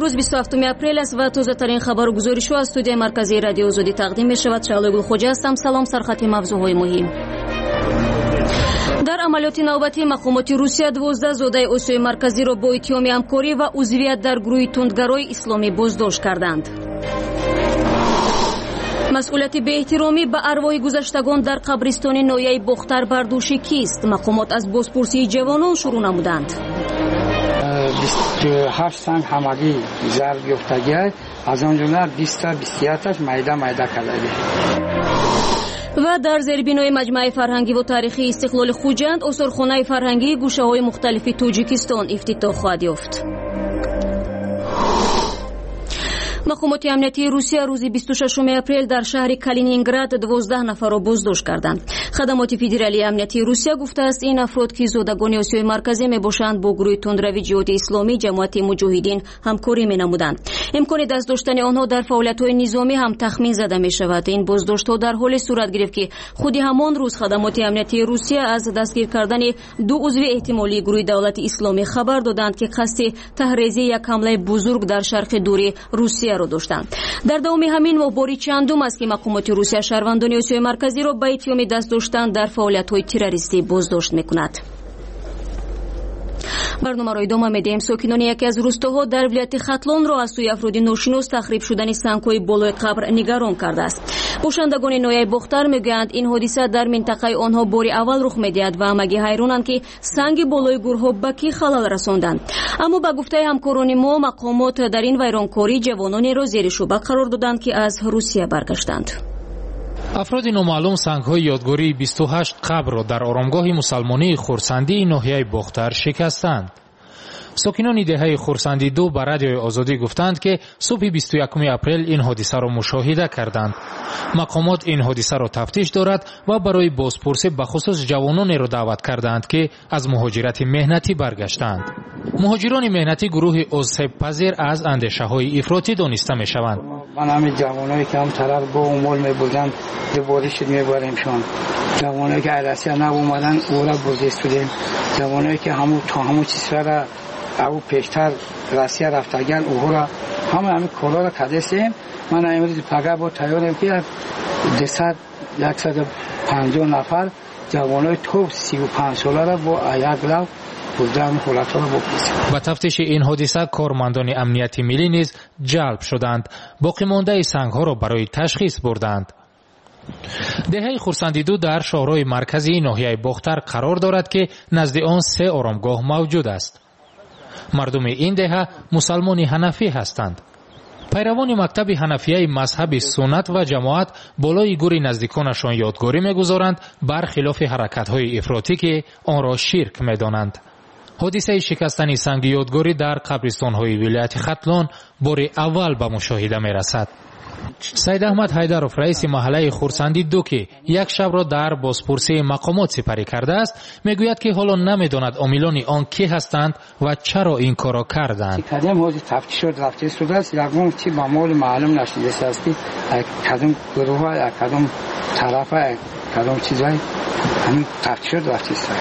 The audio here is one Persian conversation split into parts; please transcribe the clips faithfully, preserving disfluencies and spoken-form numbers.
امروز بیست و هفتم اپریل است و تازه ترین خبر و گزارش از استودیوی مرکزی رادیو آزادی تقدیم می شود. شعله گل خوجا هستم. سلام. سرخط موضوعهای مهم. در عملیات نوبتی مقامات روسیه دوازده زاده آسیای مرکزی را با اتهام همکاری و عضویت در گروه تندگرای اسلامی بازداشت کردند. مسئولیت بی احترامی به ارواح گذشتگان در قبرستان ناحیه باختر برداشت کیست؟ مقامات از بازپرسی جوانان شروع نمودند. بیست و هشت سنگ همگی ضرب یافتگی است، از آن جمله بیست تا بیست و هشت میده میده کرده. و در زیربنای مجمع فرهنگی و تاریخی استقلال خوجند آثارخانه فرهنگی گوشه‌های مختلف تاجیکستان افتتاح خواهد یافت. مقامات امنیتی روسیه روز بیست و ششم اپریل در شهر کالینینگراد دوازده نفر را بازداشت کردند. خدمات فدرالی امنیتی روسیه گفته است این افراد که زادگان آسیای مرکزی میباشند با گروه تندروی جهاد اسلامی جماعت مجاهدین همکاری مینمودند. امکان دست داشتن آنها در فعالیت‌های نظامی هم تخمین زده می‌شود. این بازداشت‌ها در حال صورت گرفت که خود همان روز خدمات امنیتی روسیه از دستگیر کردن دو عضو احتمالی گروه دولت اسلامی خبر دادند که قصد تحریزی یک حمله بزرگ در شرق دوری روسیه را داشتند. در دوام همین ماه باری چندم است که مقامات روسیه شهروندان آسیای مرکزی را به اتهام دست داشتن در فعالیت‌های تروریستی بازداشت می‌کند. برنامه را ادامه می‌دهیم. ساکنان یکی از روستاها در ولایت ختلان را از سوی افراد ناشناس تخریب شدن سنگ‌های بالای قبر نگران کرده است. باشندگان ناحیه باختر میگویند این حادثه در منطقه آنها باری اول رخ می‌دهد و همگی حیرانند که سنگ بالای گورها به کی خلل رساندند. اما به گفته همکاران ما مقامات در این ویرانکاری جوانانی را زیر شبهه قرار دادند که از روسیه برگشتند. افراد نامعلوم سنگ‌های یادگاری بیست و هشت قبر را در آرامگاه مسلمانی خورسندی ناحیه باختر شکستند. ساکنان دهه خورسندی دو به رادیوی آزادی گفتند که صبح بیست و یکم اپریل این حادثه را مشاهده کردند. مقامات این حادثه را تفتیش دارد و برای بازپرسی به خصوص جوانانی را دعوت کردند که از مهاجرت مهنتی برگشتند. مهاجران مهنتی گروه عضو پذیر از اندیشه‌های افراطی دانسته می‌شوند. من همین جوانایی که هم طرف با امول می‌بودن دوباره شد می‌بریمشون. جوانایی که عرصه نبودن او را بازداشتیم. جوانایی که همون تا همون چیز را او پیشتر روسیه رفتگان او را همه همین کالا را کردیم. من امروز پگاه با تیارم که دویست و پنجاه نفر جوانای تو سی و پنج ساله را با یک لو بودن حالت را بپرسیم. با تفتیش این حادثه کارمندان امنیتی ملی نیز جلب شدند. باقی مانده سنگ‌ها را برای تشخیص بردند. دهه خورسندی دو در شهرهای مرکزی ناحیه باختر قرار دارد که نزد آن سه آرامگاه موجود است. مردم این دهه مسلمان حنفی هستند. پیروان مکتب حنفیه مذهب سنت و جماعت بالای گور نزدیکانشان یادگاری می‌گذارند برخلاف حرکت‌های افراطی که آن را شرک می‌دانند. حادثه شکستن سنگ یادگاری در قبرستان‌های ولایت ختلان بار اول به مشاهده می‌رسد. سید احمد حیدرов رئیس محله خورسندی دو که یک شب را در بازپرسی مقامات سپری کرده است میگوید که حالا نمیداند عاملان آن کی هستند و چرا این کارا کردند. کدام حوزه تفتیش شد رفته شده است یکم چی معمول معلوم نشده است که کدام گروه کدام طرف کدام چیزای همین تفتیش شد رفته است.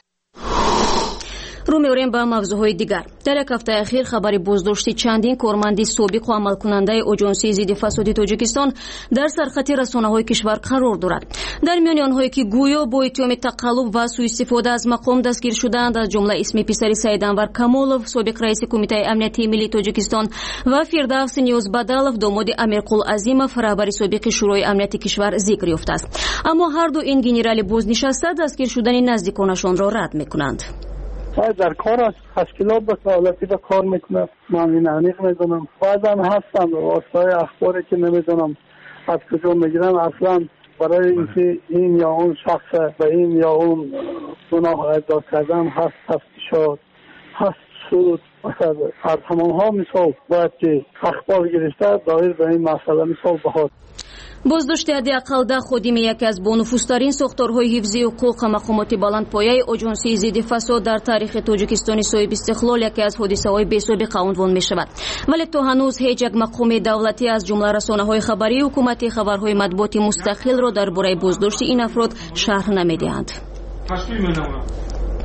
رو می‌آوریم به موضوعهای دیگر. در یک هفته اخیر خبر بازداشت چندین کارمند سابق و عمل کننده آژانس ضد فساد تاجیکستان در سرخط رسانه‌های کشور قرار دارد. در میان آنهایی که گویا با اتهام تقلب و سوء استفاده از مقام دستگیر شدند از جمله اسم پسر سید انور کمالов سابق رئیس کمیته امنیتی ملی تاجیکستان و فردوس نیوزبادالov داماد امیرقل عظیمov رهبر سابق شورای امنیتی کشور ذکر یافته است. اما هر دو این گنرال بازنشسته دستگیر شدن نزدیکانشان را رد می‌کنند. در کار است تشکیلات به سهالتی به کار میکنه من این عمیق میدونم بعضا هستم واسطای اخباری که نمیدونم از کجا میگیرن اصلا برای اینکه این یا اون شخص به این یا اون گناه ادعا کردن هست تفتیشات هست سود مثلا از تمامها مثال باید که اخبار گرفته دایر به این مسئله مثال بهاد. بازداشت حداقل ده خادم یکی از بانفوذترین ساختارهای حفظی حقوق مقامات بلندپایه آژانس ضد فساد در تاریخ تاجیکستان صاحب استقلال یکی از حادثه‌های بی‌سابقه عنوان می‌شود. ولی تا هنوز هیچ یک مقام دولتی از جمله رسانه‌های خبری حکومتی خبرهای مطبوعاتی مستقل را درباره بازداشت این افراد شرح نمی‌دهند.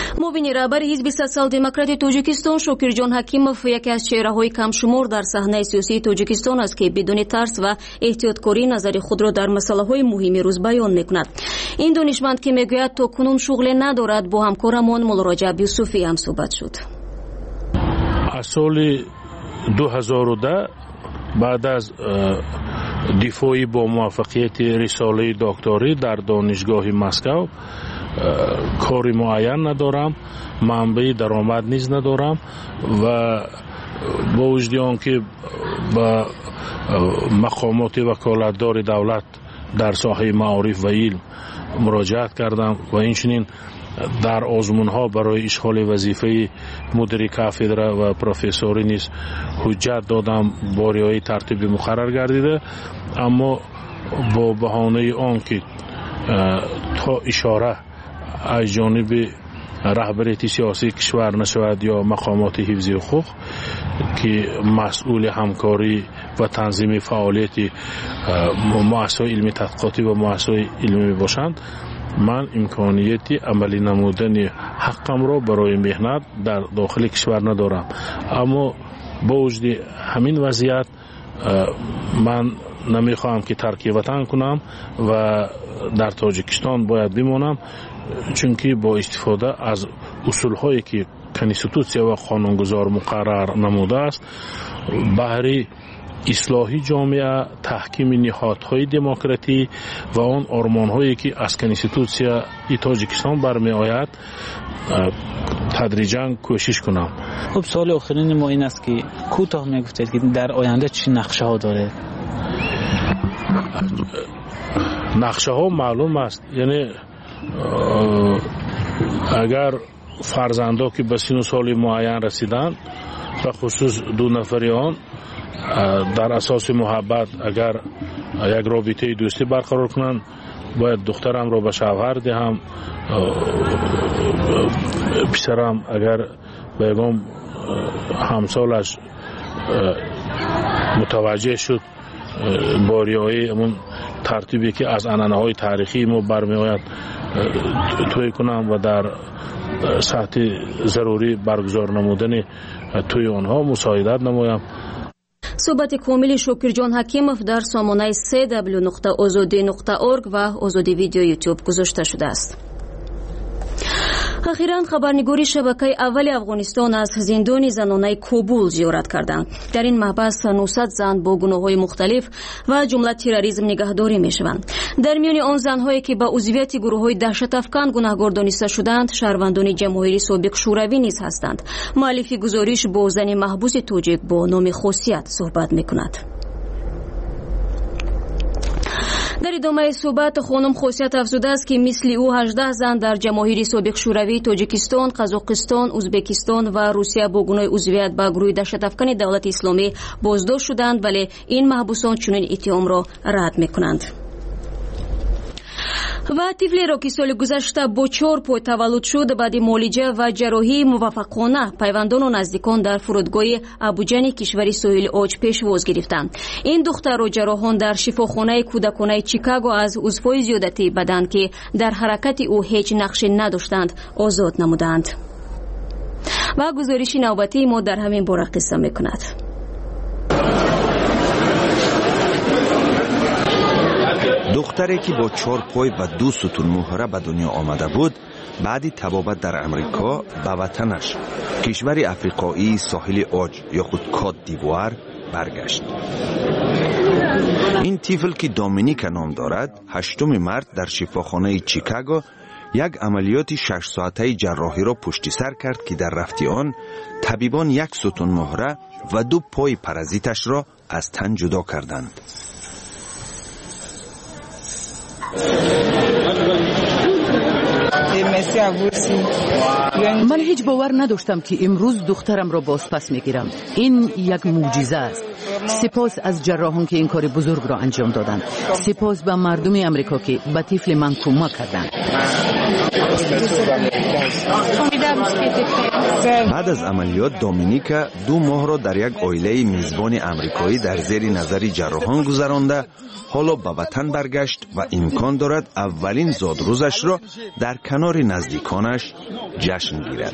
муовини раҳбари ҳизби социал-демократи тоҷикистон Шокирҷон Ҳакимов яке аз чеҳраҳои камшумор дар саҳнаи сиёсии тоҷикистон аст ки бидуни тарс ва эҳтиёткорӣ назари худро дар масъалаҳои муҳими рӯз баён мекунад. ин донишманд ки мегӯяд то кунун шуғле надорад бо ҳамкорамон Мулроҷаб Юсуфӣ ҳам суҳбат шуд. аз соли ду ҳазору да баъд аз дифои бо муваффақияти рисолаи докторӣ дар донишгоҳи Москав кори муайян надорам, манбаи даромад низ надорам ва бо вуҷуди он ки ба мақомоти ваколатдори давлат дар соҳаи маориф ва илм муроҷиат кардам ва инчунин дар озмунҳо барои ишғоли вазифаи мудири кафедра ва профессорӣ низ ҳуҷҷат додам бо риояи тартиби муқаррар гардида, аммо бо баҳонаи он ки то ишора аз ҷониби раҳбарияти сиёсии кишвар нашавад ё мақомоти ҳифзи ҳуқуқ ки масъули ҳамкорӣ ва танзими фаъолияти муассисаҳои илми тадқиқотӣ ва муассисаҳои илмӣ мебошанд, ман имконияти амалӣ намудани ҳаққамро барои меҳнат дар дохили кишвар надорам. Аммо бо вуҷуди ҳамин вазъият ман намехоҳам ки тарки ватан кунам ва дар Тоҷикистон бояд бимонам, чунки бо истифода аз усулҳое ки конститутсия ва қонунгузор муқаррар намудааст, баҳри ислоҳи ҷомеа, таҳкими ниҳодҳои демократӣ ва он ормонҳое ки аз конститутсияи Тоҷикистон бармеояд тадриҷан кӯшиш кунам. خب سوال آخرین ما این است که کوتاه میگفتید که در آینده چی نقشه ها داره؟ نقشه ها معلوم است، یعنی اگر فرزندا که به سن و سال معین رسیدند و خصوص دو نفری آن در اساس محبت اگر یک رابطه دوستی برقرار کنند، باید دخترم را به شوهر دهم، پسرم اگر بیگم همسالش متوجه شد با رعایت اون ترتیبی که از عنعنه‌های تاریخی ما برمیآید توی کنم و در سطح ضروری برگزار نمودن توی آنها مساعدت نمایم. صحبت کامل شوکرجان حکیمов در سامانه سه دبلیو نقطه آزادی نقطه اورگ و آزادی ویدیو یوتیوب گذاشته شده است. اخیراً خبرنگاری شبکه اول افغانستان از زندان زنانه کابل زیارت کردند. در این محبس نهصد زن با گناه‌های مختلف و جمله تروریسم نگهداری میشوند. در میان آن زنهایی که به عضویت گروه‌های دهشت افکن گناهکار دانسته شدند، شهروندان جمهوری سابق شوروی نیز هستند. مؤلف گزارش با زن محبوس تاجیک با نام خاصیت صحبت میکند. در ادامه صحبت خانم خاصیت افزوده است که مثل او هجده زن در جماهیر سابق شوروی، تاجیکستان، قزاقستان، ازبکستان و روسیه با گناه عضویت به گروه دهشت افکن دولت اسلامی بازداشت شدند، ولی این محبوسان چنین اتهام را رد میکنند. و طفلی که سال گذشته با چهار پای تولد شد بعد معالجه و جراحی موفقانه پیوندان و نزدیکان در فرودگاه ابوجن کشور ساحل عاج پیشواز گرفتند. این دختر و جراحان در شفاخانه کودکانه چیکاگو از عضوهای زیادتی بدن که در حرکت او هیچ نقشی نداشتند آزاد نمودند. و گزارش نوبتی ما در همین باره قصه میکند. دختری که با چهار پای و دو ستون مهره به دنیا آمده بود، بعد تبابت در امریکا به وطنش کشور افریقایی ساحل عاج یا خود کات دیوار برگشت. این طفل که دامینیک نام دارد، هشتم مارس در شفاخانه چیکاگو یک عملیات شش ساعته جراحی را پشت سر کرد که در رفت آن طبیبان یک ستون مهره و دو پای پرازیتش را از تن جدا کردند. من هیچ باور نداشتم که امروز دخترم را بازپس میگیرم. این یک معجزه است. سپاس از جراحان که این کار بزرگ را انجام دادند. سپاس به مردم امریکا که به طفل من کمک کردند. بعد از عملیات دامینیکا دو ماه را در یک عائله میزبان امریکایی در زیر نظر جراحان گذرانده، حالا به وطن برگشت و امکان دارد اولین زادروزش را در کنار نزدیکانش جشن گیرد.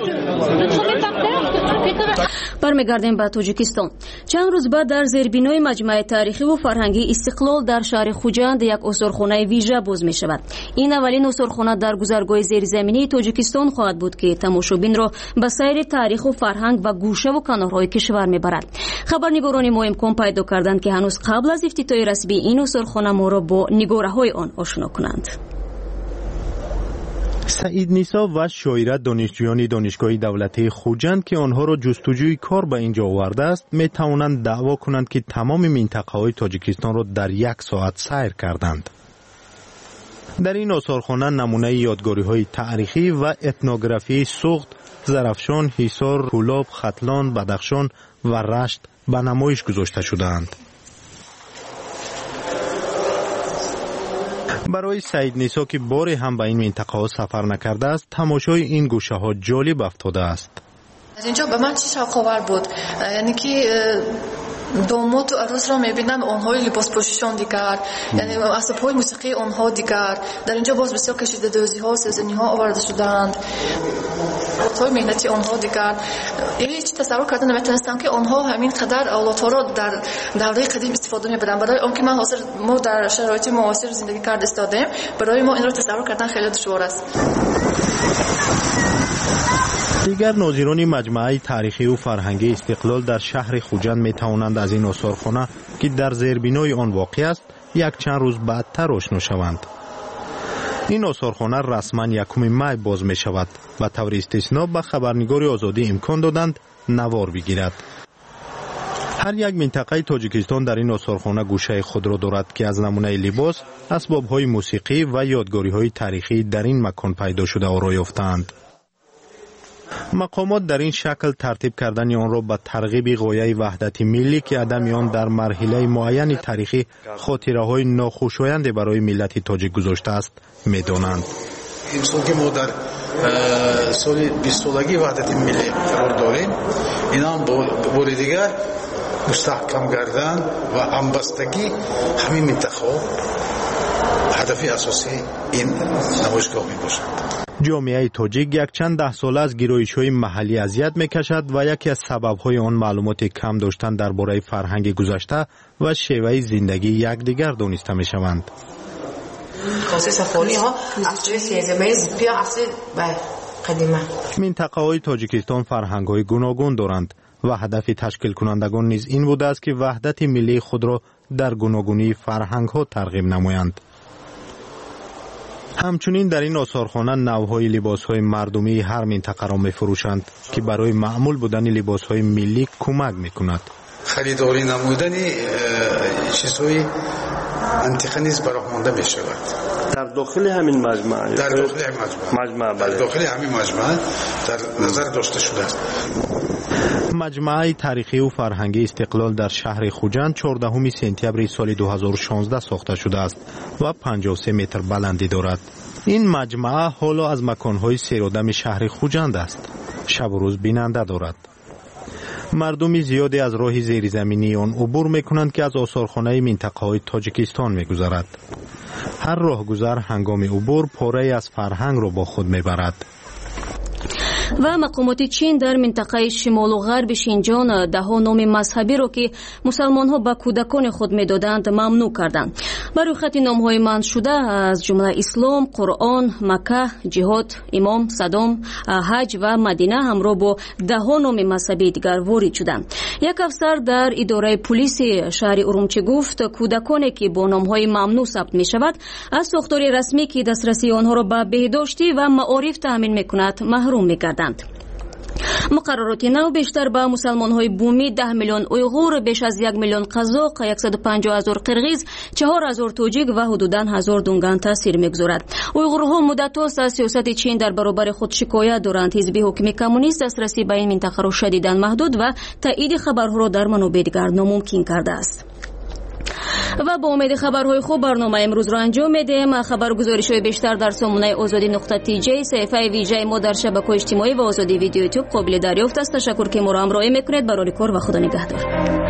برمیگردیم به تاجیکستان. چند روز بعد در زیربنای مجمع تاریخی و فرهنگی استقلال در شهر خوجند یک اسطورخانه ویژه باز می شود. این اولین اسطورخانه در گذرگاه زیرزمینی تاجیکستان خواهد بود که تماشابین را به سیر تاریخ و فرهنگ و گوشه و کنارهای کشور می برد. خبرنگاران ما امکان پیدا کردند که هنوز قبل از افتتاح رسمی این اسطورخانه ما را با نگاره‌های آن آشنا کنند. سعید نیسا و شایره دانشجویان دانشگاه دولتی خوجند که آنها را جستجوی کار به اینجا آورده است می توانند دعوا کنند که تمام منطقه های تاجیکستان را در یک ساعت سیر کردند. در این آثارخانه نمونه یادگاری های تاریخی و اتنوگرافی سوخت، زرافشان، حصار، کولاب، ختلان، بدخشان و رشت به نمایش گذاشته شدند. برای سعید نیسا که باری هم به این منطقه ها سفر نکرده است، تماشای این گوشه ها جالب افتاده است. اینجا به من چی شوق‌آور بود، یعنی که داماد و عروس را میبینم، آنها لباس پوشیدن دیگر، یعنی اسباب موسیقی آنها دیگر. در اینجا باز بسیار کشیده دوزی ها، سزنی ها آورده شدند، اتای مهنتی آنها دیگر. یعنی هیچ تصور کردن نمیتونستم که آنها همین قدر اولادها را در دوره قدیم استفاده میبرند. برای آنکه من حاضر ما در شرایط معاصر زندگی کرده استادیم، برای ما این را تصور کردن خیلی دشوار است. دیگر ناظران مجمع تاریخی و فرهنگی استقلال در شهر خوجند می توانند از این آثارخانه که در زیربنای آن واقع است یک چند روز بعدتر آشنا شوند. این آثارخانه رسما یکم می باز می شود و طور استثنا به خبرنگار آزادی امکان دادند نوار بگیرد. هر یک منطقه تاجیکستان در این آثارخانه گوشه خود را دارد که از نمونه لباس، اسباب‌های موسیقی و یادگاری‌های تاریخی در این مکان پیدا شده و راه یافته‌اند. مقامات در این شکل ترتیب کردن آن را به ترغیب غایه وحدت ملی که عدم آن در مرحله معین تاریخی خاطره‌های ناخوشایند برای ملت تاجیک گذاشته است می‌دانند. امسال که ما در سال بیست سالگی وحدت ملی قرار داریم، اینا هم بار دیگر مستحکم کردن و همبستگی همین منطقه هدف اساسی این نمایشگاه میباشد. جامعه تاجیک یک چند ده ساله از گرایش‌های محلی اذیت می‌کشد و یکی از سبب‌های آن معلومات کم داشتن درباره فرهنگ گذشته و شیوه زندگی یکدیگر دانسته می‌شوند. منطقه‌های تاجیکستان فرهنگ‌های گوناگون دارند و هدف تشکیل کنندگان نیز این بوده است که وحدت ملی خود را در گوناگونی فرهنگ‌ها ترغیب نمایند. همچنین در این آثارخانه نوع‌های لباس‌های مردمی هر منطقه را می‌فروشند که برای معمول بودن لباس‌های ملی کمک می‌کند. خریداری نمودن چیزهای منطقه نیز برآمده می‌شود. در داخل همین مجمع در داخل همین مجمع مجمع در داخل همین مجمع در نظر داشته شده است. مجمع تاریخی و فرهنگی استقلال در شهر خوجند چهاردهم سپتامبر سال دو هزار و شانزده ساخته شده است و پنجاه و سه متر بلندی دارد. این مجمع حالا از مکان‌های سیرآدم شهر خوجند است. شب و روز بیننده دارد. مردم زیادی از راه زیرزمینی آن عبور می‌کنند که از آثارخانه منطقه‌های تاجیکستان می‌گذرد. هر راهگذر هنگام عبور پاره از فرهنگ را با خود می‌برد. و مقامات چین در منطقه شمال و غرب شینجان ده ها نام مذهبی را که مسلمان ها به کودکان خود میدادند ممنوع کردند. برای خط نام های منع شده از جمله اسلام، قرآن، مکه، جهاد، امام، صدام، حج و مدینه همراه با ده ها نام مذهبی دیگر وارد شدند. یک افسر در اداره پلیس شهر ارومچی گفت کودکانی که با نام های ممنوع ثبت می شود از ساختار رسمی که دسترسی آنها را به بهداشتی و معارف تامین میکند محروم میگردند. مقررات نو بیشتر به مسلمان های بومی ده میلیون اویغور، بیش از یک میلیون قزاق، صد و پنجاه هزار قرغیز، چهار هزار توجیک و حدوداً هزار دونگان تاثیر میگذارد. اویغورها مدت است از سیاست چین در برابر خود شکایت دارند. حزب حاکم کمونیست دسترسی به این منطقه را شدیداً محدود و تایید خبرها را در منابع دیگر ناممکن کرده است. و با امید خبرهای خوب برنامه امروز را انجام میدیم. خبرگزاری‌های بیشتر در سامانه آزادی نقطه تی جی، صفحه ویژه ما در شبکه‌های اجتماعی و آزادی ویدیو یوتیوب قابل دریافت است. تشکر که ما را همراهی میکنید. برای کار و خدا نگهدار.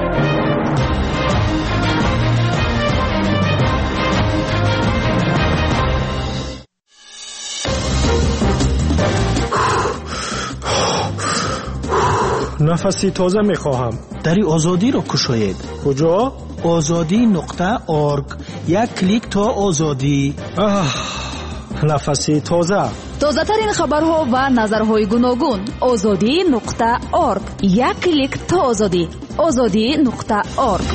نفسی تازه میخواهم. دری آزادی رو کشاید. کجا؟ آزادی نقطه ارگ. یک کلیک تا آزادی. آه نفسی تازه. تازه ترین خبرها و نظرهای گوناگون. آزادی نقطه ارگ. یک کلیک تا آزادی. آزادی نقطه ارگ.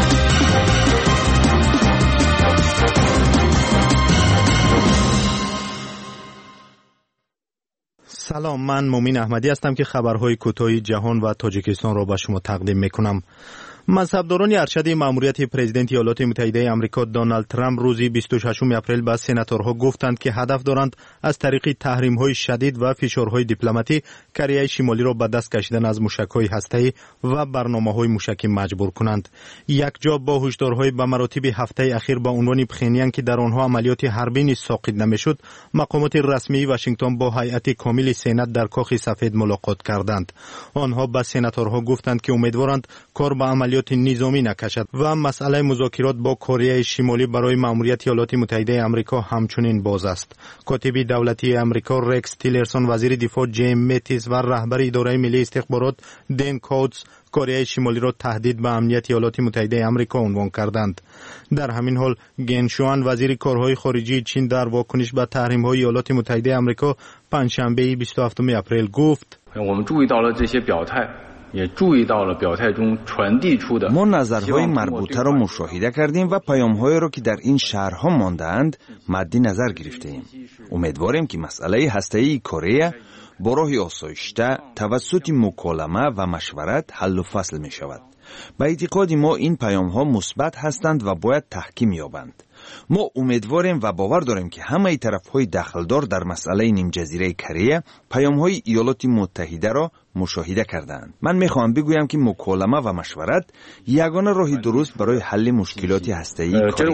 سلام، من مومین احمدی هستم که خبرهای کوتاه جهان و تاجیکستان را به شما تقدیم میکنم. مذهبداران ارشد مأموریت پرزیدنت ایالات متحده آمریکا دونالد ترامپ روز بیست و ششم اپریل به سناتورها گفتند که هدف دارند از طریق تحریم‌های شدید و فشارهای دیپلماتی کره شمالی را به دست کشیدن از موشک‌های هسته‌ای و برنامه‌های موشکی مجبور کنند. یک جا با هشدارهای به مراتب هفته اخیر با عنوان پخینیان که در آنها عملیات حربی نیز ساقط نمی‌شد، مقامات رسمی واشنگتن با هیئت کامل سنا در کاخ سفید ملاقات کردند. آنها به سناتورها گفتند که امیدوارند کار به عملیات نظامی نکشد و مسئله مذاکرات با کره شمالی برای مأموریت ایالات متحده آمریکا همچنین باز است. کاتب دولتی آمریکا رکس تیلرسون، وزیر دفاع جیم متیس و رهبر اداره ملی استخبارات دن کاوتز کره شمالی را تهدید به امنیت ایالات متحده آمریکا عنوان کردند. در همین حال گن شوان، وزیر کارهای خارجی چین، در واکنش به تحریم‌های ایالات متحده آمریکا پنجشنبه بیست و هفتم اپریل گفت: ما نظرهای مربوطه را مشاهده کردیم و پیام‌هایی را که در این شهرها مانده‌اند مد نظر گرفتیم. امیدواریم که مسئله هسته‌ای کره با راه آسایشته توسط مکالمه و مشورت حل و فصل می شود. به اعتقاد ما این پیام‌ها مثبت هستند و باید تحکیم یابند. ما امیدواریم و باور داریم که همه طرف‌های دخلدار در مسئله نیم جزیره کره پیام‌های ایالات متحده را مشاهده کردند. من می‌خواهم بگویم که مکالمه و مشورت یگانه راه درست برای حل مشکلات هسته‌ای کره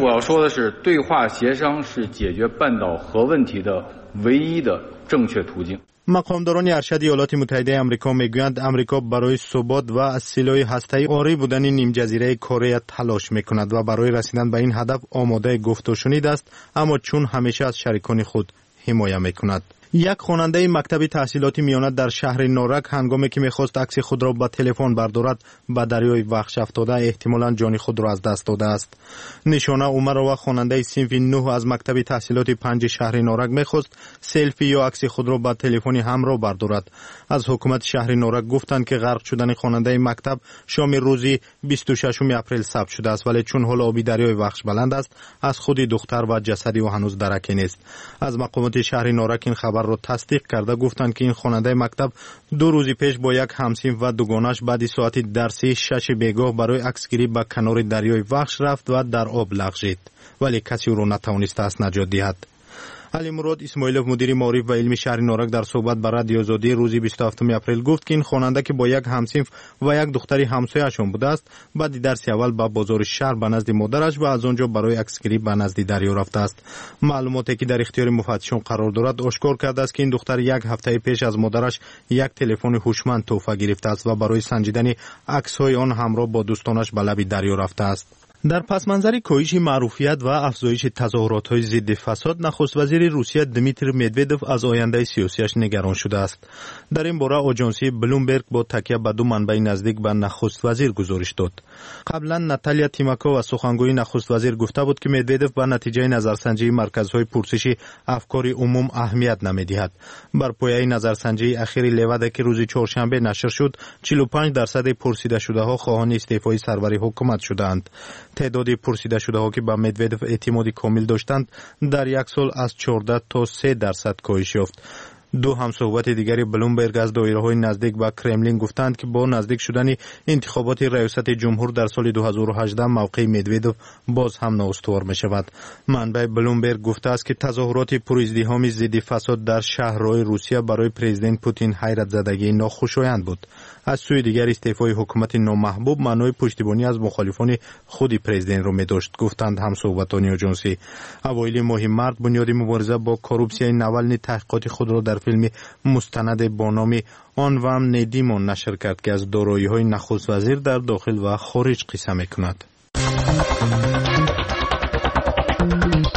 است. مقامداران ارشد ایالات متحده آمریکا میگویند آمریکا برای ثبات و از سلاح هسته‌ای عاری بودن نیم جزیره کره تلاش میکند و برای رسیدن به این هدف آماده گفت و شنید است، اما چون همیشه از شریکان خود حمایت میکند. یک خواننده مکتب تحصیلات میانه در شهر نارک هنگامی که میخواست عکس خود را با تلفن بردارد به دریای وحش افتاده، احتمالاً جان خود را از دست داده است. نشانه عمر و خواننده صنف نه از مکتب تحصیلات پنج شهر نارک میخواست سلفی یا عکس خود را با تلفن همراه بردارد. از حکومت شهر نارک گفتند که غرق شدن خواننده مکتب شام روزی بیست و ششم اپریل ثبت شده است، ولی چون حال آبی دریای وحش بلند است، از خود دختر و جسدی او هنوز درکی نیست. از مقامات شهر نارک این خبر را تصدیق کرده گفتند که این خواننده مکتب دو روز پیش با یک همسین و دوگانش بعد ساعت درسی شش بیگاه برای عکسگیری به کنار دریای وحش رفت و در آب لغزید، ولی کسی او را نتوانست از نجات دهد. علی مراد اسماعیلوف، مدیر معارف و علمی شهر نارک، در صحبت با رادیو آزادی روز بیست و هفتم اپریل گفت که این خواننده که با یک همسنف و یک دختری همسایه‌شان بوده است، بعد درس اول به بازار شهر به نزد مادرش و از آنجا برای عکسگیری به نزد دریا رفته است. معلوماتی که در اختیار مفتشان قرار دارد آشکار کرده است که این دختر یک هفته پیش از مادرش یک تلفن هوشمند تحفه گرفته است و برای سنجیدن عکس‌های آن همراه با دوستانش به لب دریا رفته است. در پس منظر کاهش معروفیت و افزایش تظاهرات‌های ضد فساد، نخست وزیر روسیه دمیتر مدودوف از آینده سیاسیش نگران شده است. در این باره آژانسی بلومبرگ با تکیه به دو منبع نزدیک به نخست وزیر گزارش داد. قبلا ناتالیا تیماکووا، سخنگوی نخست وزیر، گفته بود که مدودوف به نتیجه نظرسنجی مرکزهای پرسش افکار عموم اهمیت نمی‌دهد. بر پایه نظرسنجی اخیر لودا که روز چهارشنبه نشر شد، چهل و پنج درصد پرسیده شده‌ها خواهان استعفای سرور حکومت شدند. تعداد پرسیده شده ها که به مدودوف اعتماد کامل داشتند در یک سال از چهارده تا سه درصد کاهش یافت. دو همصحبت دیگری بلومبرگ از دایره‌های نزدیک به کرملین گفتند که با نزدیک شدن انتخابات ریاست جمهور در سال دو هزار و هجده موقع مدودوف باز هم نااستوار می‌شود. منبع بلومبرگ گفته است که تظاهرات پرازدحام ضد فساد در شهرهای روسیه برای پرزیدنت پوتین حیرت زدگی ناخوشایند بود. از سوی دیگر استعفای حکومت نامحبوب معنای پشتیبانی از مخالفان خود پرزیدنت را می‌داشت، گفتند همصحبتان آژانسی. اوایل ماه مارس بنیاد مبارزه با کروپسیای ناولنی تحقیقات خود را در فیلم مستند با نام آن و هم ندیمون نشر کرد که از دارایی‌های نخست وزیر در داخل و خارج قصه می‌کند.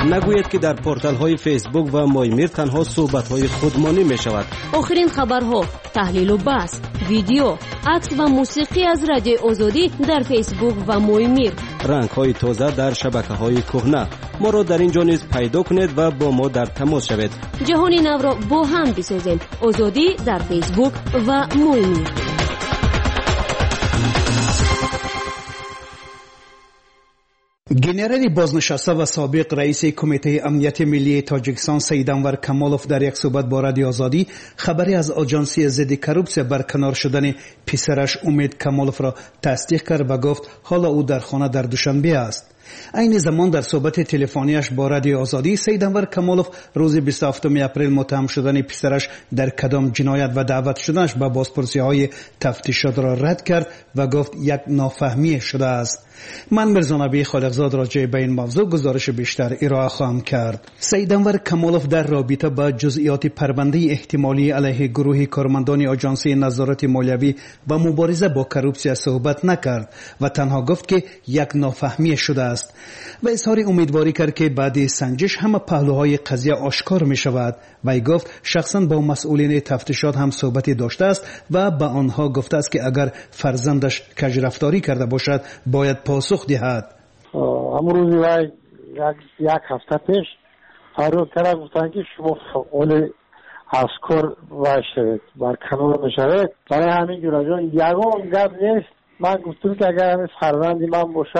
نگوید که در پورتال های فیسبوک و مایمیر تنها صحبت های خودمانی می شود. آخرین خبرها، تحلیل و بحث، ویدیو، عکس و موسیقی از رادیو آزادی در فیسبوک و مایمیر. رنگ های تازه در شبکه های کهنه. ما را در اینجا نیز پیدا کنید و با ما در تماس شوید. جهانی نو را با هم بسازیم. آزادی در فیسبوک و مایمیر. گنرال بازنشسته و سابق رئیس کمیته امنیت ملی تاجیکستان سید انور کمالوف در یک صحبت با رادیو آزادی خبری از آژانسی ضد کروپسیا برکنار شدن پسرش امید کمالوف را تصدیق کرد و گفت حالا او در خانه در دوشنبه است. این زمان در صحبت تلفنیش با رادیو آزادی سید انور کمالوف روز بیست و هفتم اپریل متهم شدن پسرش در کدام جنایت و دعوت شدنش به بازپرسی‌های تفتیشات را رد کرد و گفت یک نافهمی شده است. من مرزا نبی خالقزاد راجع به این موضوع گزارش بیشتر ارائه خواهم کرد. سید انور کمالوف در رابطه با جزئیات پرونده احتمالی علیه گروه کارمندان آژانسی نظارت مالیوی و مبارزه با کروپسیا صحبت نکرد و تنها گفت که یک نافهمی شده است و اظهار امیدواری کرد که بعد سنجش همه پهلوهای قضیه آشکار می شود. وی گفت شخصا با مسئولین تفتیشات هم صحبتی داشته است و به آنها گفته است که اگر فرزندش کژرفتاری کرده باشد باید پاسخ دهد. امروز وی یک یک هفته پیش فرود کرد گفتن که شما فعال افکار باشید برکنار بشوید. برای همین جوراجا یگان گپ نیست. من گفتم که اگر همین فرزندی من باشه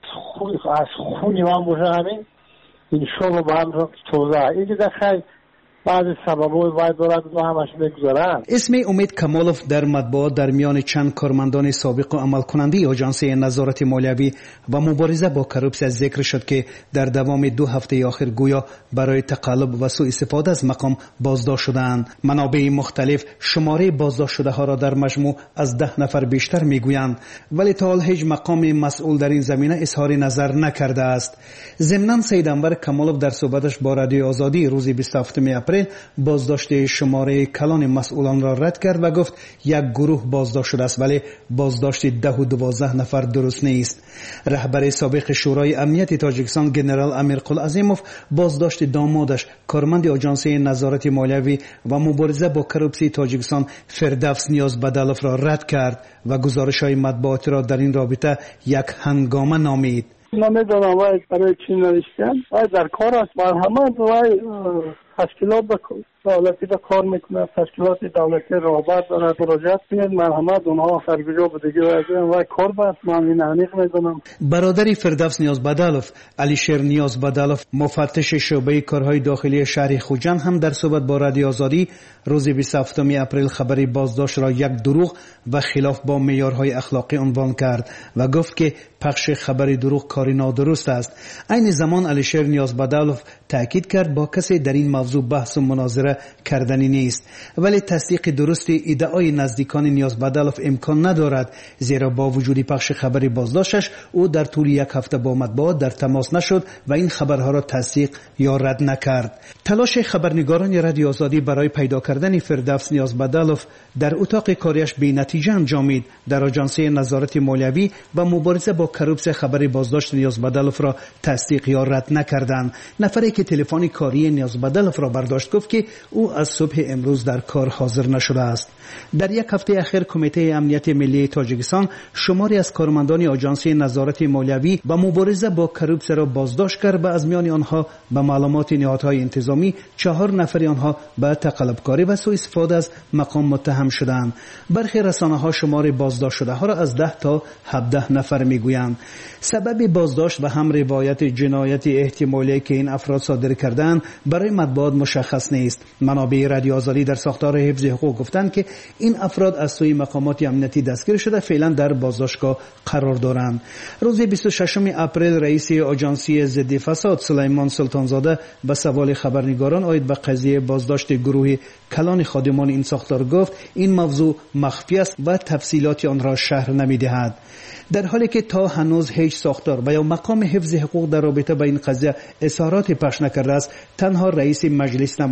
از خونی من باشه همین این شغل با هم توضیح این که در خیلی بعض سبب‌های باید دارد و همش بگذارند. اسم امید کمالوف در مطبوعات در میان چند کارمندان سابق و عمل کننده آژانسی نظارت مالیوی و مبارزه با کروپسیا ذکر شد که در دوام دو هفته آخر گویا برای تقلب و سوء استفاده از مقام بازداشت شدند. منابع مختلف شماره بازداشت شده ها را در مجموع از ده نفر بیشتر میگویند، ولی تا حال هیچ مقام مسئول در این زمینه اظهار نظر نکرده است. ضمناً سید انور کمالوف در صحبتش با رادیو آزادی روز بیست و هفتم اپریل بازداشت شماره کلان مسئولان را رد کرد و گفت یک گروه بازداشت شده است ولی بازداشت ده و دوازده نفر درست نیست. رهبر سابق شورای امنیت تاجیکستان گنرال امیرقل عظیموف بازداشت دامادش کارمند آژانسی نظارت مالیوی و مبارزه با کروپسی تاجیکستان فردوس نیازبدالوف را رد کرد و گزارش‌های مطبوعاتی را در این رابطه یک هنگامه نامید. نمیدونم وای برای چی نوشتن وای در کار است مرحمت وای تشکیلات دولتی به کار میکنه تشکیلات دولتی رهبر دارد مراجعت کنید مرحمت اونها سرگوجا به دیگه وای کار بس من این انیق میدونم. برادری فردوس نیازبدالوف علیشیر نیازبدالوف مفتش شعبه کارهای داخلی شهر خوجند هم در صحبت با رادیو آزادی روز بیست و هفتم اپریل خبری بازداشت را یک دروغ و خلاف با معیارهای اخلاقی عنوان کرد و گفت که پخش خبری دروغ کاری نادرست است. این زمان علیشیر نیازبدالوف تاکید کرد با کسی در این موضوع بحث و مناظره کردنی نیست، ولی تصدیق درست ادعای نزدیکان نیازبدالوف امکان ندارد، زیرا با وجود پخش خبری بازداشتش او در طول یک هفته با مطبوعات در تماس نشد و این خبرها را تصدیق یا رد نکرد. تلاش خبرنگاران رادیو آزادی برای پیدا کردن فردوس نیازبدالوف در اتاق کاریش بی نتیجه انجامید. در آژانسی نظارت مالیوی و مبارزه با کروپسیا خبری بازداشت نیازبدالوف را تصدیق یا رد نکردند. نفری که تلفن کاری نیازبدالوف را برداشت گفت که او از صبح امروز در کار حاضر نشده است. در یک هفته اخیر کمیته امنیت ملی تاجیکستان شماری از کارمندان آژانسی نظارت مالیوی و مبارزه با کروپسیا را بازداشت کرد و از میان آنها به معلومات نهادهای انتظامی چهار نفر آنها به تقلبکاری و سوء استفاده از مقام متهم شدند. برخی رسانه‌ها شمار بازداشت شده ها را از ده تا هفده نفر میگویند. سبب بازداشت و هم روایت جنایت احتمالی که این افراد صادر کردند برای مطبوعات مشخص نیست. منابع رادیو آزادی در ساختار حفظ حقوق گفتند که این افراد از سوی مقامات امنیتی دستگیر شده فعلا در بازداشتگاه قرار دارند. روز بیست و ششم اپریل رئیس آژانسی ضد فساد سلیمان سلطانزاده به سوال خبرنگاران آید به قضیه بازداشت گروه کلان خادمان این ساختار گفت این موضوع مخفی است و تفصیلات آن را شرح نمی‌دهد. در حالی که تا هنوز هیچ ساختار و یا مقام حفظ حقوق در رابطه با این قضیه اظهارات پخش نکرده است، تنها رئیس مجلس نمایندگان به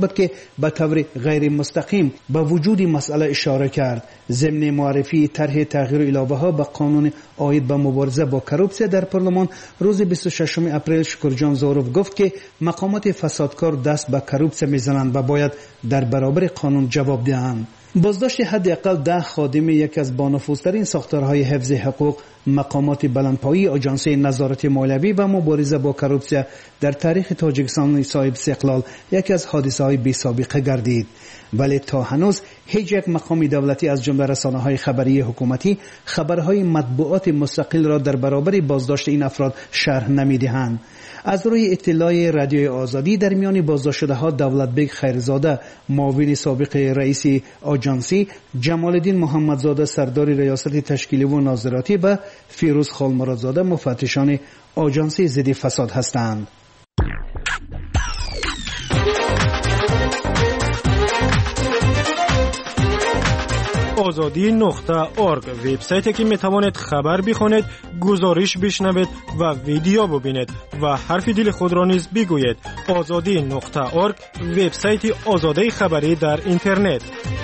داد که به طور غیر مستقیم به وجود مسئله اشاره کرد. ضمن معرفی طرح تغییر الابه‌ها به قانون عاید به مبارزه با کروپسیا در پارلمان روز بیست و ششم اپریل شکرجان زاروف گفت که مقامات فسادکار دست به کروپسیا میزنند و باید در برابر قانون جواب دهند. بازداشت حداقل ده خادم یکی از بانفوذترین ساختارهای حفظ حقوق مقامات بلندپایه آژانسی نظارت مالیوی و مبارزه با کروپسیا در تاریخ تاجیکستان صاحب استقلال یکی از حادثه‌های بی سابقه گردید، ولی تا هنوز هیچ یک مقام دولتی از جمله رسانه‌های خبری حکومتی خبرهای مطبوعات مستقل را در برابر بازداشت این افراد شرح نمی‌دهند. از روی اطلاع رادیوی آزادی در میان بازداشت شده‌ها دولتبگ خیرزاده معاون سابق رئیس آژانسی، جمال الدین محمدزاده سردار ریاست تشکیلی و ناظراتی و فیروز خالمرادزاده مفتشان آژانسی ضد فساد هستند. آزادی نقطه اورگ وبسایتی که میتوانید خبر بخونید، گزارش بشنوید و ویدیو ببینید و حرف دل خود را نیز بگویید. آزادی نقطه اورگ وبسایت آزادی خبری در اینترنت.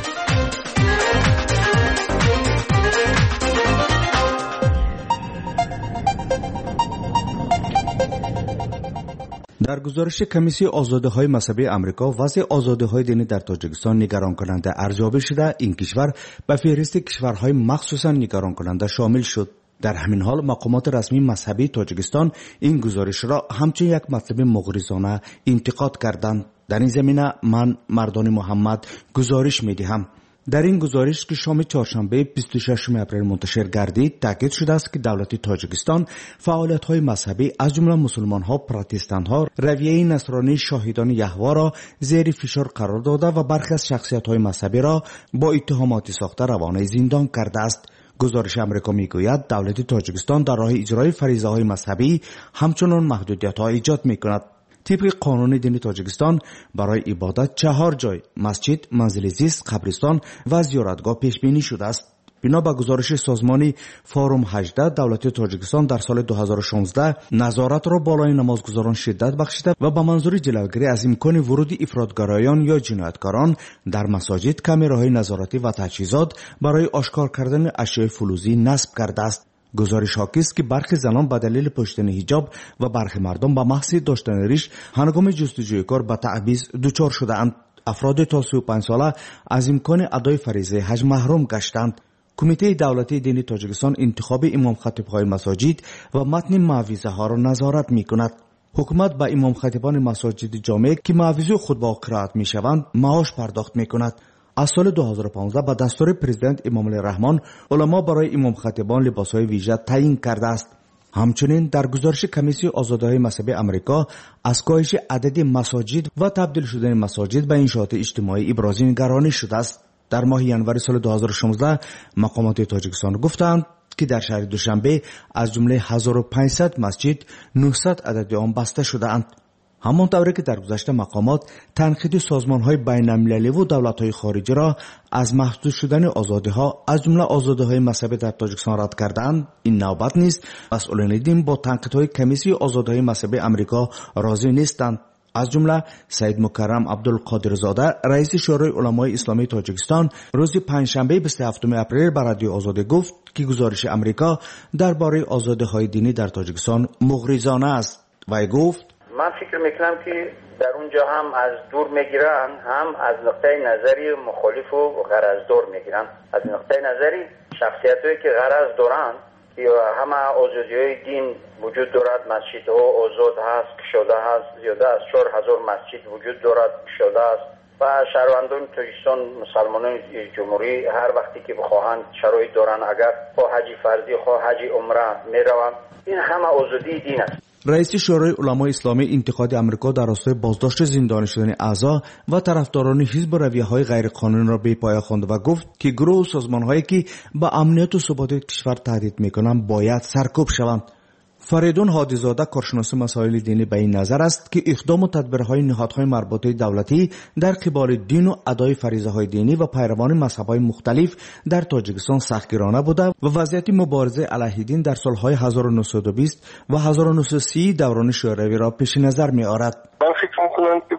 در گزارش کمیسیون آزادی‌های مذهبی آمریکا، وضع آزادی‌های دینی در تاجیکستان نگران کننده ارزیابی شده. این کشور به فهرست کشورهای مخصوصاً نگران کننده شامل شد. در همین حال مقامات رسمی مذهبی تاجیکستان این گزارش را همچون یک مطلب مغرضانه انتقاد کردند. در این زمینه من مردان محمد گزارش می‌دهم. در این گزارش که شام چهارشنبه بیست و ششم اپریل منتشر گردید، تاکید شده است که دولت تاجیکستان فعالیت‌های مذهبی از جمله مسلمان‌ها، پروتستان‌ها، رویه نصرانی شاهدان یهوه را زیر فشار قرار داده و برخی از شخصیت‌های مذهبی را با اتهامات ساخته روانه زندان کرده است. گزارش آمریکا میگوید دولت تاجیکستان در راه اجرای فریضه‌های مذهبی همچنان محدودیت‌ها ایجاد می‌کند. طبق قانون دینی تاجیکستان برای عبادت چهار جای مسجد، منزل زیست، قبرستان و زیارتگاه پیش بینی شده است. بنا به گزارش سازمان فورم هجده، دولت تاجیکستان در سال دو هزار و شانزده نظارت را بالای نمازگزاران شدت بخشیده و به منظور جلوگیری از امکان ورود افراطگرایان یا جنایتکاران در مساجد کامراهای نظارتی و تجهیزات برای آشکار کردن اشیاء فلزی نصب کرده است. گزارش حاکی است که برخی زنان به دلیل پوشیدن حجاب و برخی مردم به محض داشتن ریش هنگام جستجوی کار به تعویض دچار شدهاند. افراد تا سی و پنج ساله از امکان ادای فریضه حج محروم گشتند. کمیته دولتی دینی تاجیکستان انتخاب امام خطیب‌های مساجد و متن موعظه ها را نظارت می‌کند. حکومت به امام خطیبان مساجد جامع که موعظه خطبه قرائت می‌شوند معاش پرداخت می‌کند. از سال دو هزار و پانزده به دستور پرزیدنت امام الرحمن علما برای امام خطیبان لباسهای ویژه تعیین کرده است. همچنین در گزارش کمیسیون آزادی‌های مذهبی آمریکا از کاهش عدد مساجد و تبدیل شدن مساجد به انشاءات اجتماعی ابراز نگرانی شده است. در ماه ینور سال دو هزار و شانزده مقامات تاجیکستان گفتند که در شهر دوشنبه از جمله هزار و پانصد مسجد نهصد عدد آن بسته شده‌اند. همانطوری که در گذشته مقامات تنقید سازمان‌های بین‌المللی و دولت‌های خارجی را از محدود شدن آزادی‌ها از جمله آزادی‌های مذهبی در تاجیکستان رد کردند، این نوبت نیست. مسئولان دین با تنقیدهای کمیسیون آزادی‌های مذهبی آمریکا راضی نیستند. از جمله سید مکرم عبدالقادرزاده رئیس شورای علمای اسلامی تاجیکستان روز پنجشنبه بیست و هفتم اپریل بر رادیو آزادی گفت که گزارش آمریکا درباره آزادی‌های دینی در تاجیکستان مغرضانه است. وی گفت من فکر میکنم که در اونجا هم از دور میگیرن، هم از نقطه نظری مخالف و غرضدار میگیرن. از نقطه نظری شخصیتایی که غرض دارن که همه آزادی‌های دین وجود دارد، مسجدها آزاد هست، کشاده هست، زیاده از چهار هزار مسجد وجود دارد، کشاده است و شهروندان تاجیکستان مسلمانان جمهوری هر وقتی که بخواهند شرایط دارن، اگر خواه حج فرضی خواه حج عمره میروند. این همه آزادی دین است. رئیس شورای علمای اسلامی انتقاد آمریکا در راستای بازداشت زندانی شدن اعضا و طرفداران حزب رویه‌های غیرقانونی را بی‌پایه خواند و گفت که گروه و سازمان‌هایی که به امنیت و ثبات کشور تهدید می‌کنند باید سرکوب شوند. فریدون هادیزاده کارشناس مسائل دینی به این نظر است که اقدام و تدبیرهای نهادهای مربوطه دولتی در قبال دین و ادای فریضه‌های دینی و پیروان مذهب‌های مختلف در تاجیکستان سختگیرانه بوده و وضعیت مبارزه علیه دین در سال‌های هزار و نهصد و بیست و هزار و نهصد و سی دوران شوروی را پیش نظر می‌آورد. من فکر می‌کنم که با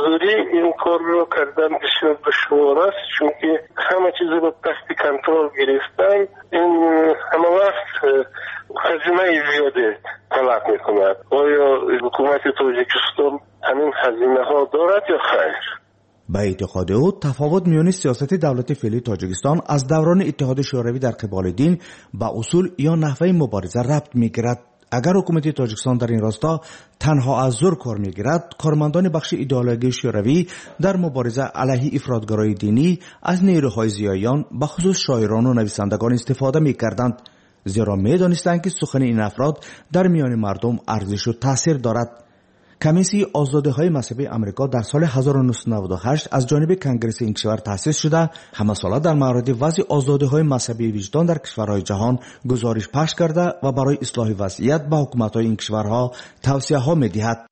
حضوری این کار رو کردن بسیار دشوار است، چون که همه چیز رو تحت کنترل گرفتن. این همه وقت هزینه زیاده طلب میکند. آیا حکومت تاجیکستان همین هزینه ها دارد یا خیر؟ به اعتقاد او تفاوت میان سیاست دولت فعلی تاجیکستان از دوران اتحاد شوروی در قبال دین به اصول یا نحوه مبارزه ربط میگیرد. اگر حکومت تاجیکستان در این راستا تنها از زور کار میگیرد، کارمندان بخش ایدئولوژی شوروی در مبارزه علیه افراطگرایی دینی از نیروهای زیایان به خصوص شاعران و نویسندگان استفاده میکردند، زیرا میدانستند که سخن این افراد در میان مردم ارزش و تاثیر دارد. کمیسیون آزادی‌های مذهبی آمریکا در سال هزار و نهصد و نود و هشت از جانب کنگره این کشور تأسیس شده، همه ساله در مورد وضع آزادی‌های مذهبی وجدان در کشورهای جهان گزارش پخش کرده و برای اصلاح وضعیت به حکومت‌های این کشورها توصیه‌ها می‌دهد.